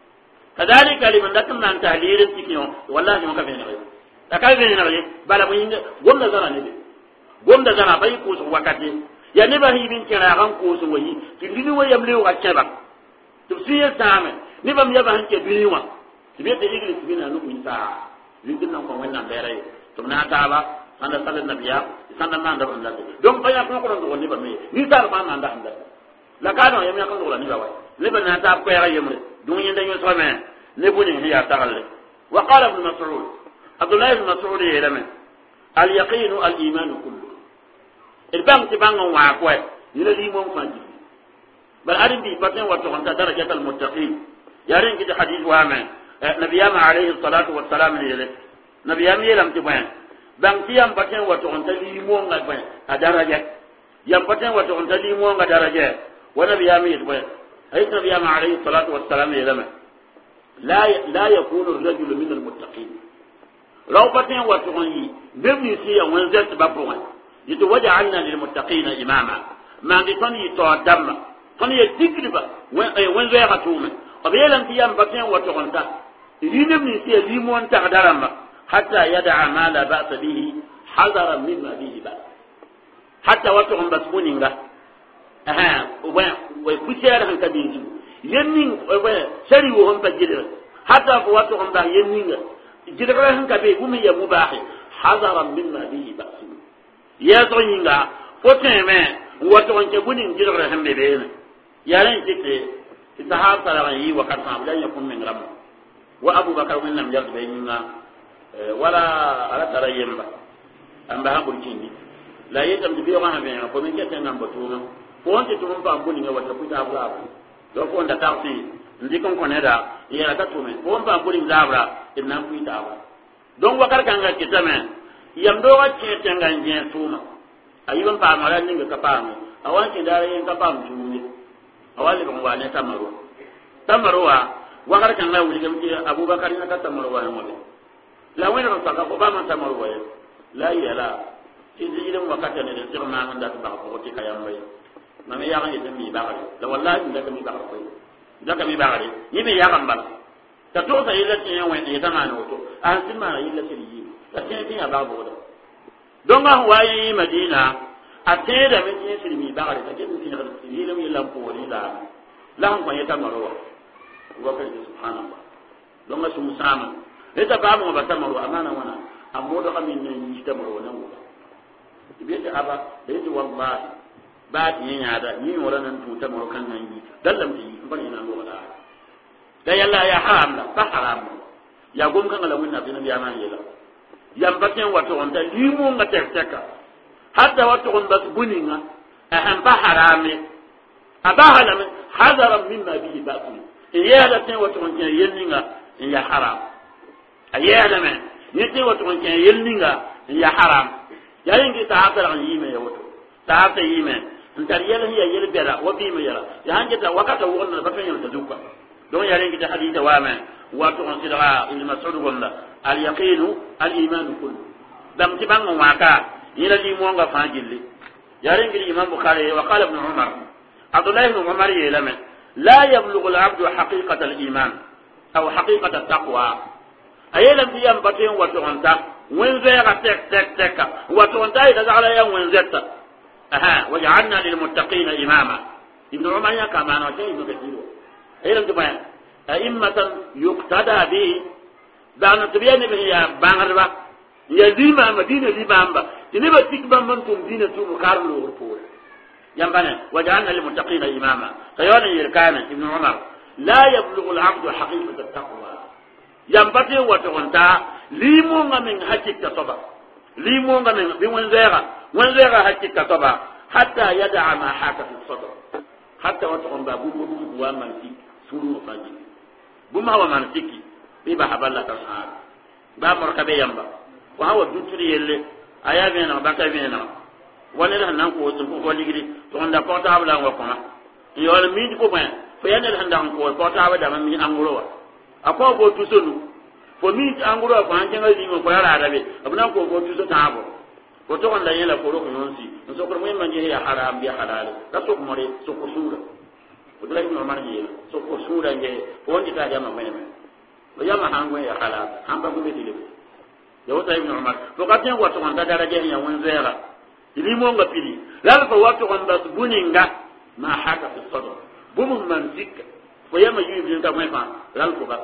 kadalika liman dakum man tahlirin tikiyo wallahi mo ka bin ne ta ka bin ne bala mo yinga gomna zara ne gomna zara bai ko so wakati ya ne ba hi bin kira kan ko so wayi tindini wayam lew acce ba to siya tame ni bam ya ba hanke biniwa tibe de iglis bina no min ta lindin nan ko wannan bere to na ta ba anda sallallahu nabiya sanda manda banda donc baya ko ko ndo ni ba me ni tar ma manda anda la kano yam ya ko ndo ni ba wa le ba na ta ko ya yemre dum yin dañu so me ne bu ni ya tagal wa qala ibn mas'ud abdullah ibn mas'ud yelame al yaqin al iman kullu il bam ti bangon wa ko ni le li mom fanji bal arin bi patin wa to ta darajat al muttaqin yarin ki hadith wa ma nabiyama alayhi salatu wassalam yele nabiyam yelam ti bayan bang tiam paten wato on tali mo nga ba adaraja yam paten wato on tali mo nga daraja wa nabiyam yit ba ay nabiyam alayhi salatu wassalam yelama la la yakunu ar-rajul min al-muttaqin law paten wato on yi bemni si ya won zet ba ko yitu waja'alna lil muttaqina imama ma di ton yi to damma ton ye dikriba won ay won zaya katuma abelam tiam paten wato on ta yinemi si li mo on ta darama حتى يدع ما لا بأس به حذرا مما به بأس حتى وتهم بسمونينغا اها ويكسر عن كبير يمين سري وهم تجدر حتى وتهم با يمين جدر عن كبير هم يمباح حذرا مما به بأس يا زوينغا وتهم وتهم كبونين جدر عن بيبين يا رين تكي sahab sara yi wa kan fa la yakun min ram wa Abu Bakar min lam yard bayinga wala ala tara yemba amba ha burkindi la yetam biyo ma be ko min kete ngam batuma ko onti tum ba mbuni nga wata kuta abra do ko nda taxi ndi kon ko neda yera ka tume ko ba mbuni zabra ibn am kuita abra don wakar kanga kitame yam do wa kete nganje tuma ayiban pa mara ninga kapame awan ki dare yin kapam tumi awali ban wane tamaro tamarowa wakar kanga wuli gamti Abubakar na ka tamarowa mo la wena ba ka ko ba man tamarowa la yala tiji idan wakata ne da sirma man da ba ko ti kayam bai na me yaga yete mi baare la wallahi ndaka mi baare ko ndaka mi baare ni me yaga mbala ta to sa yilla tin yan wani ta ngano to an sima yilla tin yi ta tin tin ya baabo do donga huwayi Madina ateda me tin sir mi baare ta tin tin ga yilla mi lam ko ni la la han ko yeta maro wa ka subhanallah donga su musama eta ba mo ba ta maro amana wana amodo amin ni ta maro nan ko ibete aba da yake wallahi ba ta yin yada ni wala nan tuta mu kan nan yi dallam ti ban ina no wala da yalla ya haram la ba haram ya gum kan la winna bin biya man yela yam baten wato on da limu nga tek teka hatta wato on bas buninga ahan ba harame aba halame hadara mimma bihi ba'u iya da ten wato on yelinga ya haram ayya me ni ten wato on yelinga ya haram yayin ki ta hakara yime ya wato ta haka yime ntar yel hiya yel bela wa bi mayala ya hanje ta wakata wonna ba tan yelta dukka don yare ngi ta hadith wa ma wato on sidra ibn mas'ud walla al yaqin al iman kullu dam ti bango waka ila li mo nga fajilli yare ngi imam bukhari wa qala ibn umar abdullah ibn umar yelama la yablughu al abdu haqiqata al iman aw haqiqata al taqwa ayelam bi yam baten wato onta wenzera tek tek tek wato onta ida ala ya wenzeta aha waj'alna lil muttaqina imama ibn umar ya kama na tayi do ketido ayran to bayan a'immatan yuqtada bi dana tibiyani bi ya bangarba ya zima madina libamba tiniba tikba man tum dina tu karlo rupo yambana waj'alna lil muttaqina imama kayona yirkana ibn umar la yablughu al 'abdu haqiqat at taqwa yambate wato onta limo ngamen hakika toba limo ngamen bi wonzera wonzera hakika toba hatta yada'a ma haka fi sadr hatta wato on babu bubu wa man fi suru faji buma wa man fiki bi ba haballa ta sa ba markabe yamba wa hawa duturi yelle aya be na ba ka be na wala da nan ko sun ko ligidi to onda portable la ngoko ma yol mi ko ben fo yanel handa ko portable da mi angulo wa akwa ko tusonu fo mi angulo ko an jenga zingo ko yara arabe abuna ko ko tuso tabo ko to onda yela ko ro ko nonsi so ko mo manje ya haram bi halal da so ko more so ko sura ko dai no marje so ko sura nge ko ndi ta jama mene lo yama hango ya halal hamba ko be dile yo ta ibn umar to ka ten wato on da daraje ya won zera ili mo nga pili la fa wato on da buninga ma haka fi sadr bumun man zikka fo yama yubi nda mo fa lal ko ba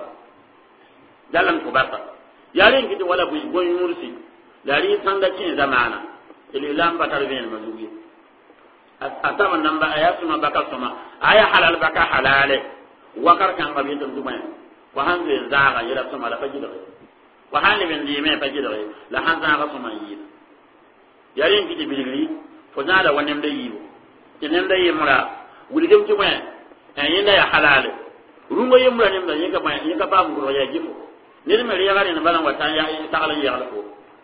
dalan ko ba yare ngiti wala bu go yursi dari sanda cin zamana ili lamba tarbiyan mazugi atama namba ayatu ma baka soma aya halal baka halale wakar kan ba bidan dumay wa hanze zaga yira soma la fajida wa hali ben di me fajida la han zaga soma yi yare ngiti biligri fo nala wonem da yiwo tenen da yimra wuligem ci moy ayinda ya halale rungo yimra nim da yinka ba yinka ba nguro ya jifo ni me riya gari na balan watan ya ta ala ya ko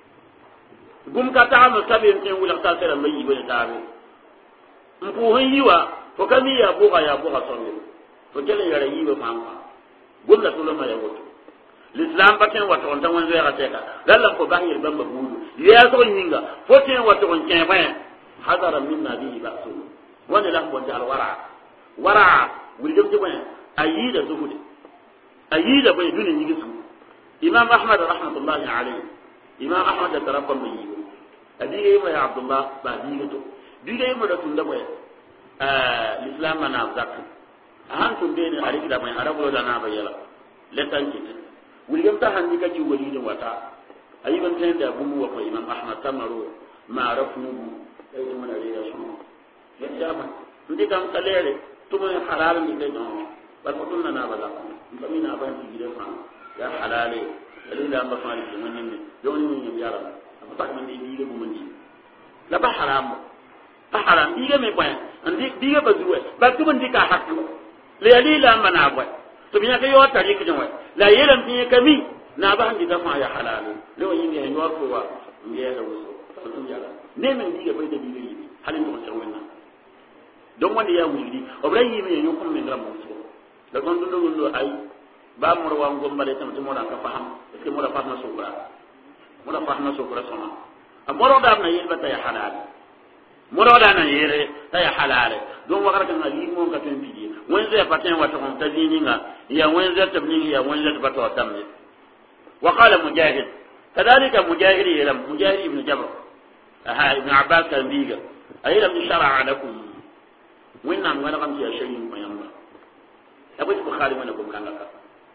gum ka ta ma sabin tin wula ta sera mai yiwe ta be mpu hun yiwa ko kami ya buga ya buga sonne to kele yare yiwe famba gum la tulo ma ya woto l'islam batin wato on tan won zera teka dalla ko bahir bamba budu ya so yinga fotin wato on ken ba hadara minna bihi ba'su wala lam bo dal wara wara wul dem ci ban ayida zuhudi ayida bay dun ñi gisu imam ahmad rahmatullahi alayhi imam ahmad da tarabbam yi adiye ma ya abdullah ba diga to diga ma da tunda boy euh l'islam na zakka han tun de ni ari da mai arabu da na bayala letan ki wulgam ta hanni ka ci wali da wata ayi ban tan da bumu wa imam ahmad tamaru ma rafu ay to mana riya so ya ba ndi kam kalere to mo halal ni de no ba ko tunna na bala ba mina ban ti gide fa ya halale dalila ba fa ni mun ni don ni ni yara ba ta man ni gide bu mun ni la ba haram ba haram diga me kwa andi diga ba zuwa ba tu mun dika hakku le dalila mana ba to biya ka yo tari ki jonwa la yelam ti kami na ba handi da fa ya halale le wani ne yo ko wa ngiya da wuso to tun yara ne men diga bai da diga yi halin da sai wannan don wanda ya wuri obrayi me yo kuma min ramu so da gondo do ay ba mo rawa ngom bare tam mo ka faham est ce mo la fahma so bra mo la fahma so bra sama amoro da na yel bata ya halal mo da na yere ta ya halal don wa garka na limo ka tan bidi won zai paten wata kon ta dininga ya won zai tabni ya won zai bata tamne wa qala mujahid kadhalika mujahid ila mujahid ibn jabr aha ibn abbas kan biga aylam shar'a lakum winna ngana kam ya shayin ko yamba abu bukhari wala gum kanga ka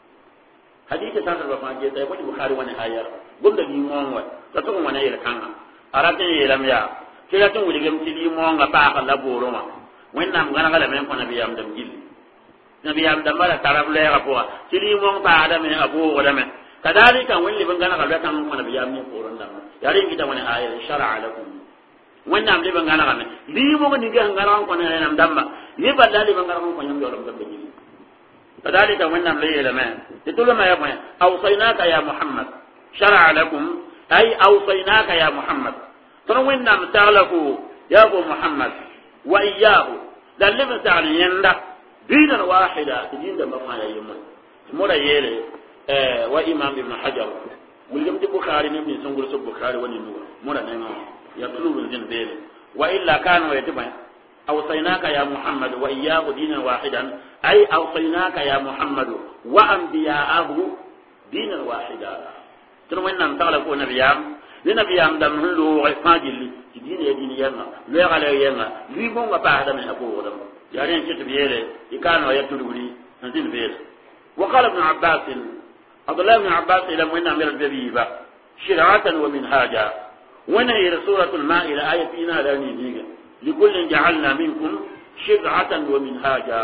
hadith ta ta ba je ta abu bukhari wala hayar gum da ni mon wa ta to wala yel kanga arate yelam ya kila to wuli gam ti li mon ga ba ka la boro ma winna ngana ngala men ko nabiyam dam gilli nabiyam dam bala tarab le ga po ti li mon ba da men abu wala men kadalika wali ban ngana ga kan ko nabiyam ni ko ron dam yari kita wala hayar shar'a lakum wannan le bangana game li mo ni ga ngara ko na nam damma ni balla le bangara ko nyam yolam dambe ni kadalika wannan le yela ma titulu ma ya ma awsaynaka ya muhammad shar'a lakum ay awsaynaka ya muhammad to wannan ta'alaku ya bu muhammad wa iyyahu dalle ba ta'ala yanda dinan wahida dinda ma fa yayma mo da yele eh wa imam ibn hajar wulgam di bukhari ni bin sungul su bukhari wani nu mo da nan يطلب الجن بينه وإلا كانوا يتبع أوصيناك يا محمد وإياه دينا واحدا أي أوصيناك يا محمد وأنبياءه دينا واحدا تنو إن نمتغلقوا نبيام لنبيام دم هلو غفاجل دين يدين يما لا على يما ليبون بعد من أبوه دم يارين كتب يلي كانوا يطلبوا لي نزل بينه وقال ابن عباس عبد الله بن عباس لما إن أمير البيبة شرعة ومنهاجا ونهي سورة المائدة آية فينا لا نيجيك لكل جعلنا منكم شرعة ومنهاجا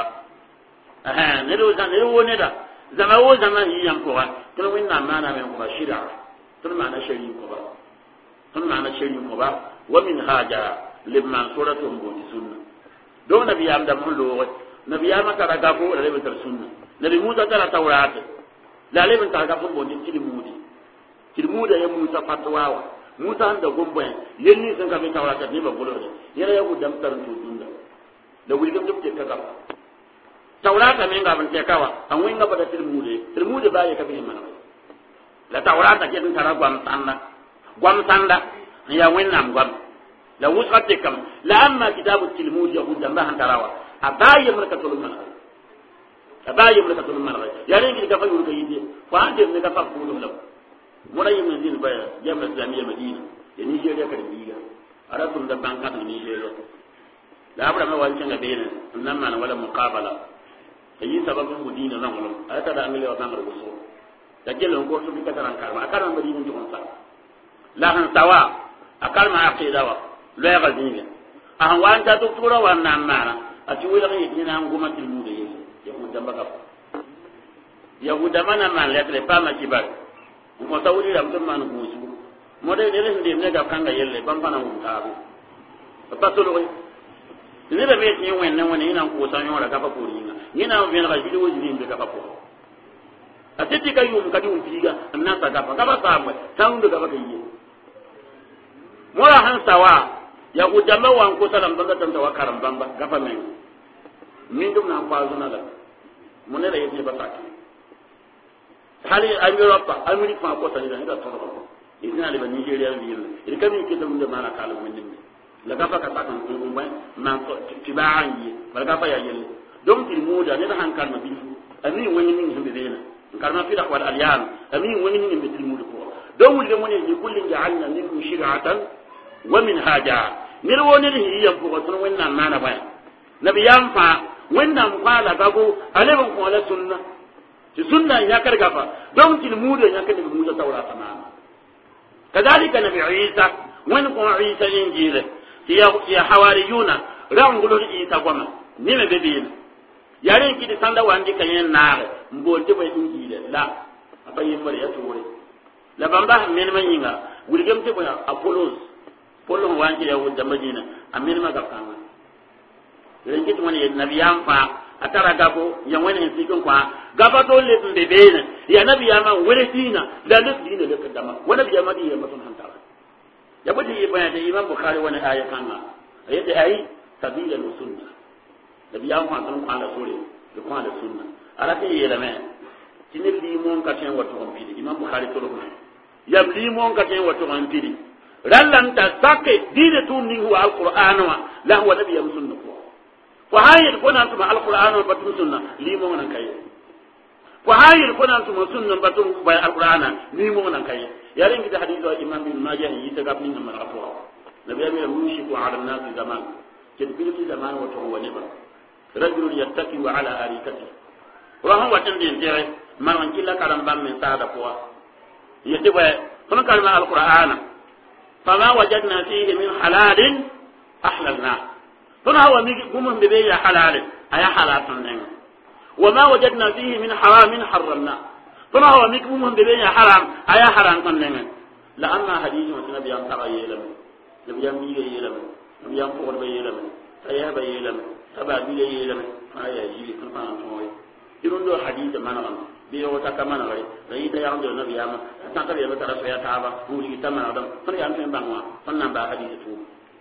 أها نلو زن نلو ندا زما هو زمان ينكوا كل وين معنا منكم شرعة كل معنا شريك كبا كل معنا شريك كبا ومنهاجا لما سورة مبودي سنة دون نبي عبد الله نبي عم ترى كافو لا لبن ترى سنة نبي موسى ترى توراة لا لبن ترى كافو مبودي تلمودي تلمودي يا موسى فتواوا Musa da gombo yenni sun ka bin tawata ne ba gulo ne yara ya gudam tarin tutun da da wuri gam dubte kaga tawrata men ga ban te kawa an win ga bada tilmude tilmude ba ya ka bin mana la tawrata ke din tara gwam sanda gwam sanda ya win nam gwam la wusate kam la amma kitabu tilmude ya gudam ba han tarawa abaye mulka tulun mana abaye mulka tulun mana yare ngi ga fa yuru ga yide fa ande ne ga fa ko dum la mura yi min din baya jami'a islamiyya madina da nigeria ka diga ara kun da banka da nigeria da abra ma wani canga bene nan ma wala muqabala yi sababin mudina nan wala ata da amile wa namar guso da gelon ko su bika taran karma akara madina to on sa la han sawa akal ma aqida wa la ya gadina ahan wan ta to tura wa nan mana a ci wala yi dina nguma tilmude yeso yahuda mbaka yahuda mana man la tre pa ma kibar mo tawri ram to man ko su mo de de ne ne ga kanga yelle bam bana mu taru pa to lo ni be me ti wen ne won ni nan ko sa nyora ka pa ko ni ni na be na ga video ni be ka pa ko atiti ka yum ka dum figa amna ta ga pa ka ba sa mo sound ga ba ka yi mo la han sawa ya ku jama wan ko salam banga tan tawa karam bamba ga pa men min dum na pa zuna la mo ne la yiti ba ta hali Europa Amerika ko tani da ida tsoro idan ali ba Nigeria ni yin ida kami ke da mun da mana kala mun ne la gafa ka takan kun ban man ko tibaan yi ba gafa ya yin don til muda ne da hankal ma bifu ami wani min himbe bena karma fi da wal alyan ami wani min himbe til muda ko don wulde mun ne kullin ja'alna minkum shir'atan wa minhaja nir woni ni yam ko tun wannan mana ba nabiyam fa wannan kwala gago alebon ko la sunna ci sunna ya karga fa don til muda ya kan muda tawra tamama kadalika nabi isa wani ko isa injila ya ya hawariyuna rangulu isa goma ni me bebe yaren ki di sanda wandi kanyen naare mbolde bay injile la abayi mari ya tore la bamba men manyinga wulgem te boya apollos polo wanki ya wudda madina amen ma gafanga yaren ki woni nabiyam fa atara gabo ya wani sikin kwa gaba to le mbe bene ya nabiyama wele dina la le dina le kadama wala biyama di ya mutun hanta ya budi ibaya da imam bukhari wani aya kanga ayati ayi sabila sunna nabi ya kwa tan kwa la sore da kwa la sunna arati yela me tini limon ka ten wato on pidi imam bukhari to ko ya limon ka ten wato on pidi rallan ta sakke dine tun ni huwa alquran wa la huwa nabi ya sunna ko fa hayir ko nan tuma alquran wa batun sunna limon nan kai fa hayir ko nan tuma sunna batun bay alquran limon nan kai ya ringi da hadithu imam bin majah yi ta gabni nan mar afwa nabi ya mushi ko ala nas zaman كتبين في زمان وتهو نبر رجل يتكي على أريكته وهم وتندين تيري ما من كلا كلام بام من سادة قوة يتبع كل كلمة القرآن فما وجدنا فيه من حلال أحللناه هنا هو مؤمن ببيع حلال أي حلال تنين وما وجدنا فيه من حرام حرمناه هنا هو مؤمن ببيع حرام أي حرام تنين لأما حديث النبي أن ترى يلم نبي أمي يلم yam ko ba yelame taya ba yelame saba bi yelame aya yi kan fa to yi irun do hadith manam bi yo ta kamana rai dai da yam do nabi yama ta ta ya ta rafa ya ta ba mu yi tamana dam fa ya tan bangwa fannan ba hadith to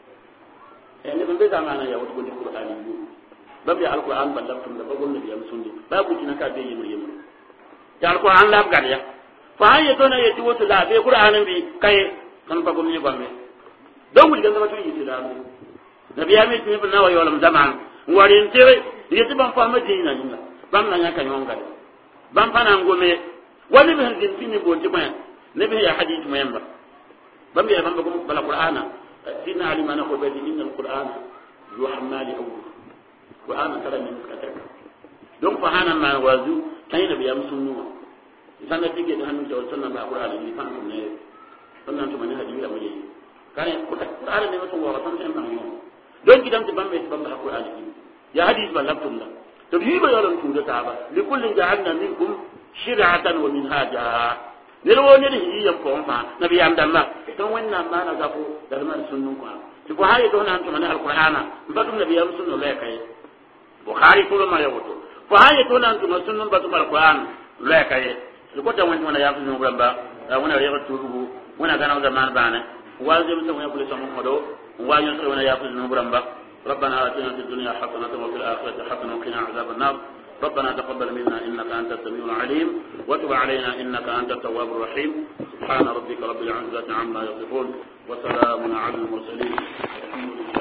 e ne be zamana ya wato ko qur'ani yu ba bi alquran ballaftum da bagon nabi yam sunni babu kina ka be yimur yimur ta alquran lab gariya fa ya to na yati wato la be qur'anin bi kai kan bagon ni gombe don wuli ganga to yi tilamu nabi ya mi tin na wa yolam zaman warin tewe yiti ban fama dina ninga ban na nyaka nyonga ban pana ngome wani be din fini bo ti ban nabi ya hadith mayamba ban ya ban ko bala qur'ana dinna alima na ko be inna alqur'ana yuhammali awu qur'ana tara min kataka don fa hana ma wazu tay nabi ya musunnu sanna dige da hanu da sunna ba qur'ana ni fan ne sannan to mani hadith la mu yi kane qur'ana ne wato wa san tan nan don gidan ta bambe ta bambe qur'ani ya hadith ba laftum da to yi ba yaron tu da ta ba li kullin ja'alna minkum shir'atan wa minhaja ne ro ne yi yan ko fa nabi am dalla don wannan ma na gafo da man sunnun ko to ko haye to nan to man alqur'ana ba dum nabi am sunnu la kai bukhari ko ma ya wato ko haye to nan to sunnun ba to alqur'an la kai ko ta wannan ya fi sunnu ba wannan ya wato rubu wannan kana zaman bana واجب سوى كل سمو مدو واجب سوى ياخذ نبرم ربنا آتنا في الدنيا حسنة وفي الآخرة حسنة وقنا عذاب النار ربنا تقبل منا إنك أنت السميع العليم وتب علينا إنك أنت التواب الرحيم سبحان ربك رب العزة عما يصفون وسلام على المرسلين.